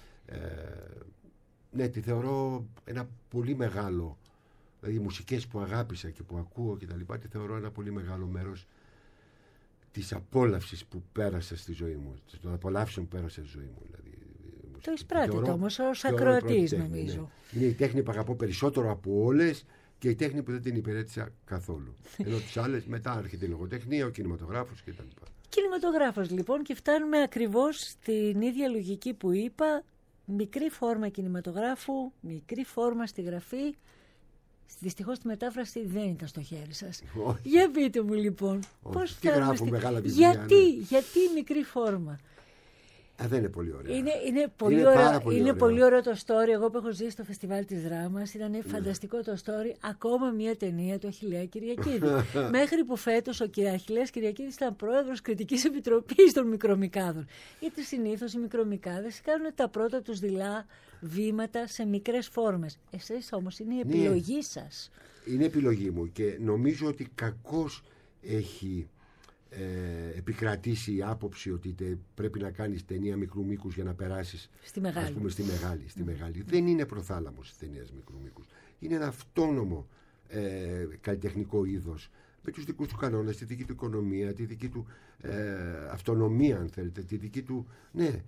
Ναι, τη θεωρώ ένα πολύ μεγάλο, δηλαδή οι μουσικές που αγάπησα και που ακούω και τα λοιπά, τη θεωρώ ένα πολύ μεγάλο μέρος της απόλαυσης που πέρασα στη ζωή μου, των απολαύσεων που πέρασα στη ζωή μου. Δηλαδή, το εισπράττω όμως ως ακροατής, νομίζω. Ναι. Είναι η τέχνη που αγαπώ περισσότερο από όλες. Και η τέχνη που δεν την υπηρέτησα καθόλου. Ενώ τις άλλες μετά έρχεται η λογοτεχνία, ο κινηματογράφος κτλ. Κινηματογράφος λοιπόν, και φτάνουμε ακριβώς στην ίδια λογική που είπα. Μικρή φόρμα κινηματογράφου, μικρή φόρμα στη γραφή. Δυστυχώς τη μετάφραση δεν ήταν στο χέρι σας. Για πείτε μου λοιπόν, πώς φτάνουμε μεγάλα βιβλία, γιατί μικρή φόρμα? Δεν είναι πολύ ωραία. Είναι πολύ ωραίο το story. Εγώ που έχω ζήσει στο φεστιβάλ της Δράμας, ήταν φανταστικό το story. Ακόμα μια ταινία του Αχιλλέα Κυριακίδη. Μέχρι που φέτος ο Αχιλλέας Κυριακίδης ήταν πρόεδρος κριτικής επιτροπής των μικρομικάδων. Γιατί συνήθως οι μικρομικάδες κάνουν τα πρώτα τους δειλά βήματα σε μικρές φόρμες. Εσείς όμως είναι η επιλογή σας. Είναι επιλογή μου και νομίζω ότι κακώς έχει επικρατήσει η άποψη ότι πρέπει να κάνεις ταινία μικρού μήκους για να περάσεις στη μεγάλη. Ας πούμε στη μεγάλη. Δεν είναι προθάλαμος της ταινίας μικρού μήκους. Είναι ένα αυτόνομο καλλιτεχνικό είδος με τους δικούς του κανόνες, τη δική του οικονομία, τη δική του αυτονομία, αν θέλετε, τη δική του... Ναι,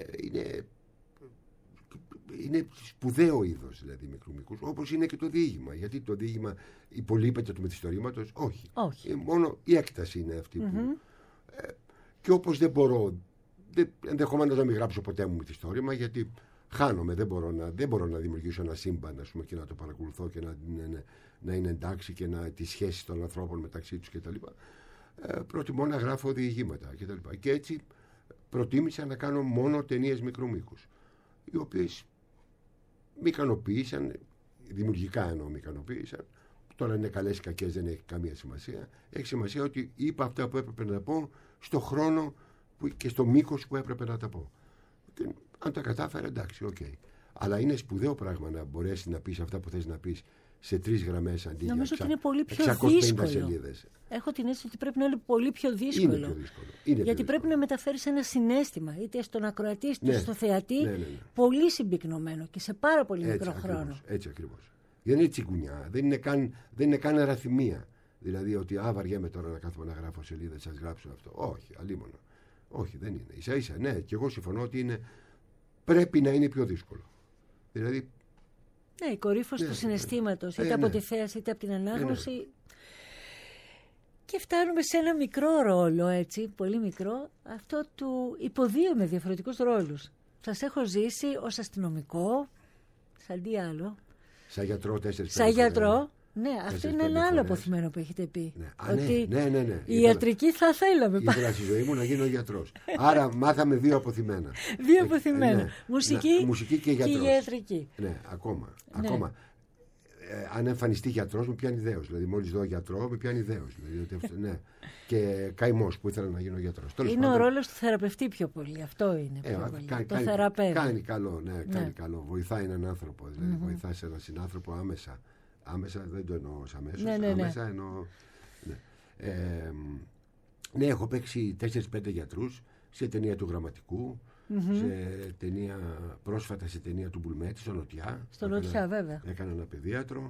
είναι σπουδαίο είδος δηλαδή μικρού μήκους, όπως είναι και το διήγημα. Γιατί το διήγημα υπολείπεται του μυθιστορήματος? Όχι. Μόνο η έκταση είναι αυτή που... και όπως δεν μπορώ, ενδεχομένως να μην γράψω ποτέ μου μυθιστόρημα, γιατί χάνομαι, δεν μπορώ να δημιουργήσω ένα σύμπαν, ας πούμε, και να το παρακολουθώ και να είναι εντάξει και τις σχέσεις των ανθρώπων μεταξύ τους κτλ. Προτιμώ να γράφω διηγήματα κτλ. Και έτσι προτίμησα να κάνω μόνο ταινίες μικρού μήκους, οι οποίες με ικανοποίησαν, δημιουργικά εννοώ με ικανοποίησαν. Τώρα είναι καλές ή κακές, δεν έχει καμία σημασία. Έχει σημασία ότι είπα αυτά που έπρεπε να πω στο χρόνο και στο μήκος που έπρεπε να τα πω. Και αν τα κατάφερα, εντάξει, οκ. Αλλά είναι σπουδαίο πράγμα να μπορέσεις να πεις αυτά που θες να πεις σε 3 γραμμές αντί για 650 σελίδες. Νομίζω ότι είναι πολύ πιο δύσκολο. Έχω την αίσθηση ότι πρέπει να είναι πολύ πιο δύσκολο. Είναι πιο δύσκολο. Γιατί πρέπει να μεταφέρεις ένα συναίσθημα, είτε στον ακροατή, είτε στο θεατή, πολύ συμπυκνωμένο και σε πάρα πολύ μικρό χρόνο. Έτσι ακριβώς. Δεν είναι τσιγκουνιά, δεν είναι καν αριθμία. Δηλαδή ότι βαριέμαι τώρα να κάθομαι να γράφω σελίδες, σας γράψω αυτό. Όχι, αλίμονο. Όχι, δεν είναι. Ίσα ίσα, ναι, και εγώ συμφωνώ ότι πρέπει να είναι πιο δύσκολο. Δηλαδή. Ναι, η κορύφωση του συναισθήματος, είτε από τη θέαση είτε από την ανάγνωση. Και φτάνουμε σε ένα μικρό ρόλο, έτσι, πολύ μικρό, αυτό του υποδείο με διαφορετικούς ρόλους. Σας έχω ζήσει ως αστυνομικό, σαν τι άλλο. Σαν γιατρό 4-5 Σαν γιατρό. Ναι, αυτό είναι ένα άλλο αποθυμένο που έχετε πει. Ναι. Ότι ναι. η ιατρική θα θέλαμε. Ήθελα στη ζωή μου να γίνω γιατρός. Άρα μάθαμε 2 αποθυμένα. 2 αποθυμένα. Μουσική και ιατρική. Ναι, ακόμα. Αν εμφανιστεί γιατρός, με πιάνει δέος. Δηλαδή, μόλις δω γιατρό, με πιάνει δέος. Δηλαδή, ναι. Και καημός που ήθελα να γίνω γιατρός. Είναι ο ρόλος του θεραπευτή πιο πολύ. Αυτό είναι. Το θεραπεύει. Κάνει καλό, ναι, κάνει καλό. Βοηθάει έναν άνθρωπο. Δηλαδή, βοηθάει έναν συνάνθρωπο άμεσα. Άμεσα δεν το εννοώ αμέσως. Άμεσα εννοώ. Ναι, έχω παίξει 4-5 γιατρούς σε ταινία του Γραμματικού. Σε ταινία, πρόσφατα σε ταινία του Μπουλμέτη, στο Νοτιά. Στο Νοτιά, βέβαια. Έκανα ένα παιδίατρο.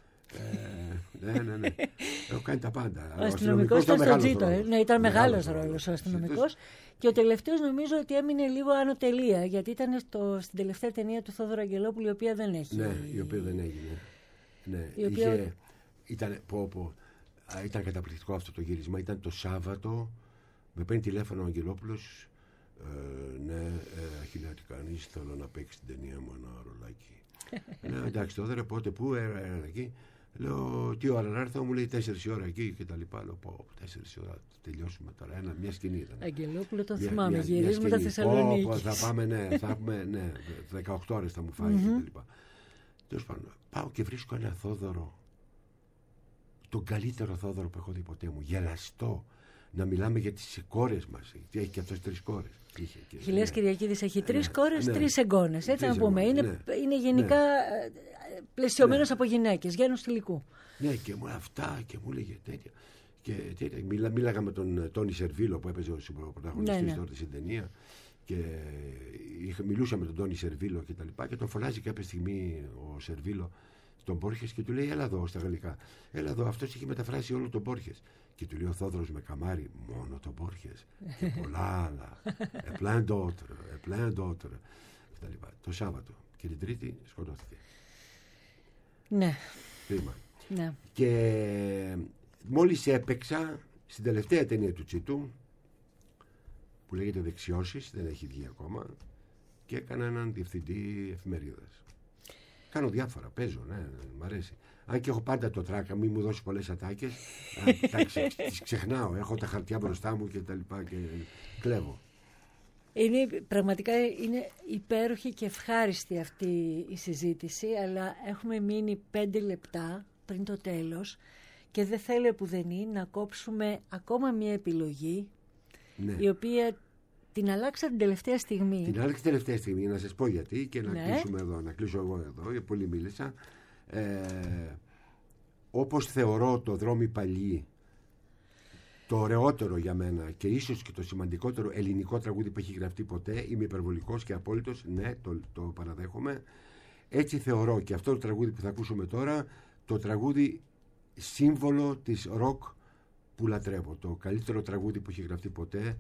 Ναι. Έχω κάνει τα πάντα. Ο αστυνομικός ήταν στο Τζίτο. Ναι, ήταν μεγάλος ρόλος ο αστυνομικός. Και ο τελευταίος νομίζω ότι έμεινε λίγο άνω τελεία, γιατί ήταν στην τελευταία ταινία του Θόδωρου Αγγελόπουλου, η οποία δεν έχει. Ναι, η οποία δεν έγινε. Ναι, ήταν καταπληκτικό αυτό το γύρισμα. Ήταν το Σάββατο. Με παίρνει τηλέφωνο ο Αγγελόπουλος. Ναι, Αχιλλέα, τι κάνεις? Θέλω να παίξει την ταινία μου ένα ρολάκι. Ναι, εντάξει, τώρα πότε, πού, εκεί. Λέω, τι ώρα να έρθω? Μου λέει 4 η ώρα εκεί και τα λοιπά. Λέω, 4 η ώρα, τελειώσουμε τώρα. Μια σκηνή ήταν. Αγγελόπουλο, το θυμάμαι. Γυρίσματα Θεσσαλονίκη. Θα πάμε, θα έχουμε, 18 ώρες θα μου φάει και τα λοιπά. Τέλος πάντων, πάω και βρίσκω ένα Θόδωρο, τον καλύτερο Θόδωρο που έχω δει ποτέ μου. Γελαστό. Να μιλάμε για τις κόρες μας. Γιατί έχει και αυτές 3 κόρες. Αχιλλέας Κυριακίδης έχει 3 κόρες, 3 εγγόνες. Έτσι να πούμε. Είναι γενικά πλαισιωμένος από γυναίκες, γένους θηλυκού. Ναι, και μου αυτά και μου έλεγε τέτοια. Μίλαγα με τον Τόνι Σερβίλο που έπαιζε ο πρωταγωνιστής τότε στην ταινία. Και μιλούσα με τον Τόνι Σερβίλο και τα λοιπά. Και τον φωνάζει κάποια στιγμή ο Σερβίλο τον Μπόρχες και του λέει, έλα εδώ στα γαλλικά. Έλα εδώ, αυτός έχει μεταφράσει όλο τον Μπόρχες. Και του λέει ο Θόδωρος με καμάρι, μόνο τον Μπόρχες. Και πολλά άλλα. Επλέν d'autres. Και τα λοιπά. Το Σάββατο. Και την Τρίτη σκοτώθηκε. Ναι. Κρίμα. Ναι. Και μόλις έπαιξα στην τελευταία ταινία του Τσίτου, που λέγεται Δεξιώσεις, δεν έχει βγει ακόμα, και έκανα έναν διευθυντή εφημερίδας. Κάνω διάφορα, παίζω, ναι, μ' αρέσει. Αν και έχω πάντα το τράκα, μην μου δώσει πολλές ατάκες, τις ξεχνάω, έχω τα χαρτιά μπροστά μου και τα λοιπά και κλέβω. Πραγματικά είναι υπέροχη και ευχάριστη αυτή η συζήτηση, αλλά έχουμε μείνει 5 λεπτά πριν το τέλος και δεν θέλω επουδενή να κόψουμε ακόμα μια επιλογή, ναι, η οποία την αλλάξα την τελευταία στιγμή. Την άλλαξα την τελευταία στιγμή, να σας πω γιατί και να κλείσουμε εδώ, να κλείσω εγώ εδώ, γιατί πολύ μίλησα. Όπως θεωρώ το Δρόμοι Παλιοί το ωραιότερο για μένα και ίσως και το σημαντικότερο ελληνικό τραγούδι που έχει γραφτεί ποτέ, είμαι υπερβολικός και απόλυτος, ναι, το παραδέχομαι. Έτσι θεωρώ και αυτό το τραγούδι που θα ακούσουμε τώρα, το τραγούδι σύμβολο της ροκ που λατρεύω. Το καλύτερο τραγούδι που έχει γραφτεί ποτέ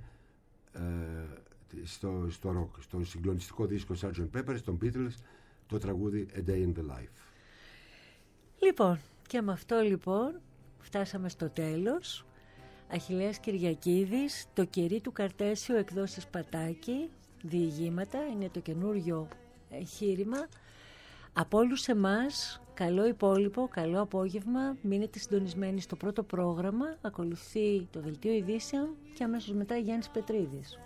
στο ροκ, στο συγκλονιστικό δίσκο Sgt. Pepper, των Beatles, το τραγούδι A Day in the Life. Λοιπόν, και με αυτό λοιπόν φτάσαμε στο τέλος. Αχιλλέας Κυριακίδης, το κερί του Καρτέσιο, εκδόσεις Πατάκη, διηγήματα, είναι το καινούριο εγχείρημα. Από όλους εμάς, καλό υπόλοιπο, καλό απόγευμα, μείνετε συντονισμένοι στο πρώτο πρόγραμμα, ακολουθεί το Δελτίο Ειδήσεων και αμέσως μετά Γιάννης Πετρίδης.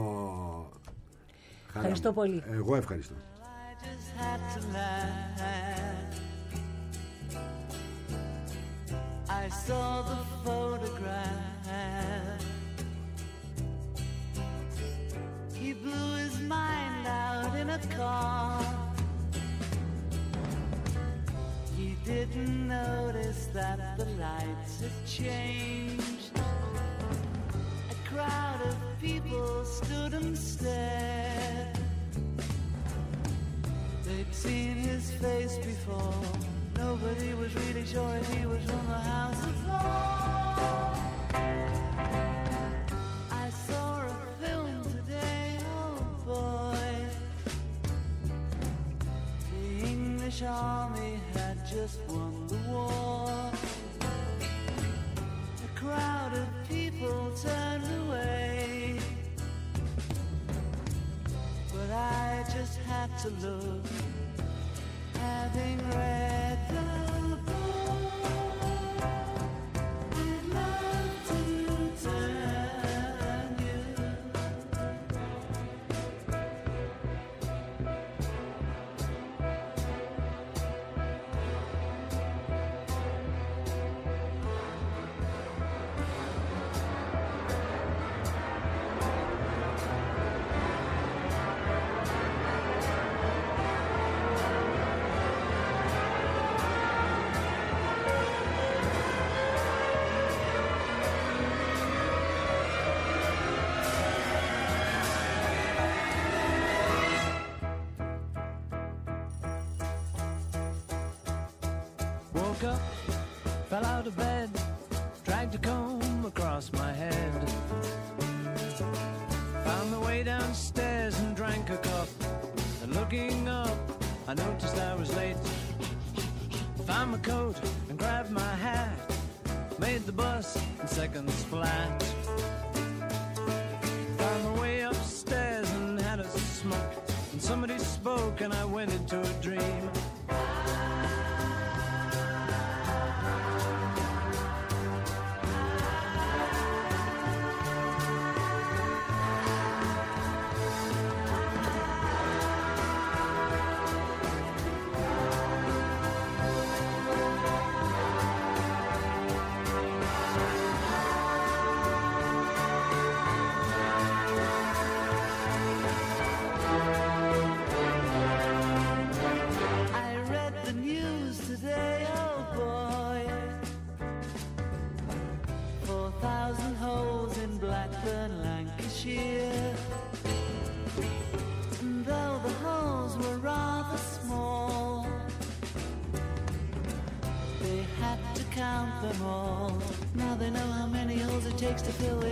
Ευχαριστώ πολύ. Εγώ ευχαριστώ. I saw the photograph. He blew his mind out in a car. He didn't notice that the lights had changed. A crowd of people stood and stared. They'd seen his face before. Nobody was really sure if he was from the House of Lords. I saw a film today, oh boy. The English army had just won the war. A crowd of people turned away, but I just had to look, having read the book. I'd love to turn you. Woke up, fell out of bed, dragged a comb across my head. Found my way downstairs and drank a cup. And looking up, I noticed I was late. Found my coat and grabbed my hat. Made the bus in seconds flat. Found my way upstairs and had a smoke. And somebody spoke and I went into a dream. And though the holes were rather small, they had to count them all. Now they know how many holes it takes to fill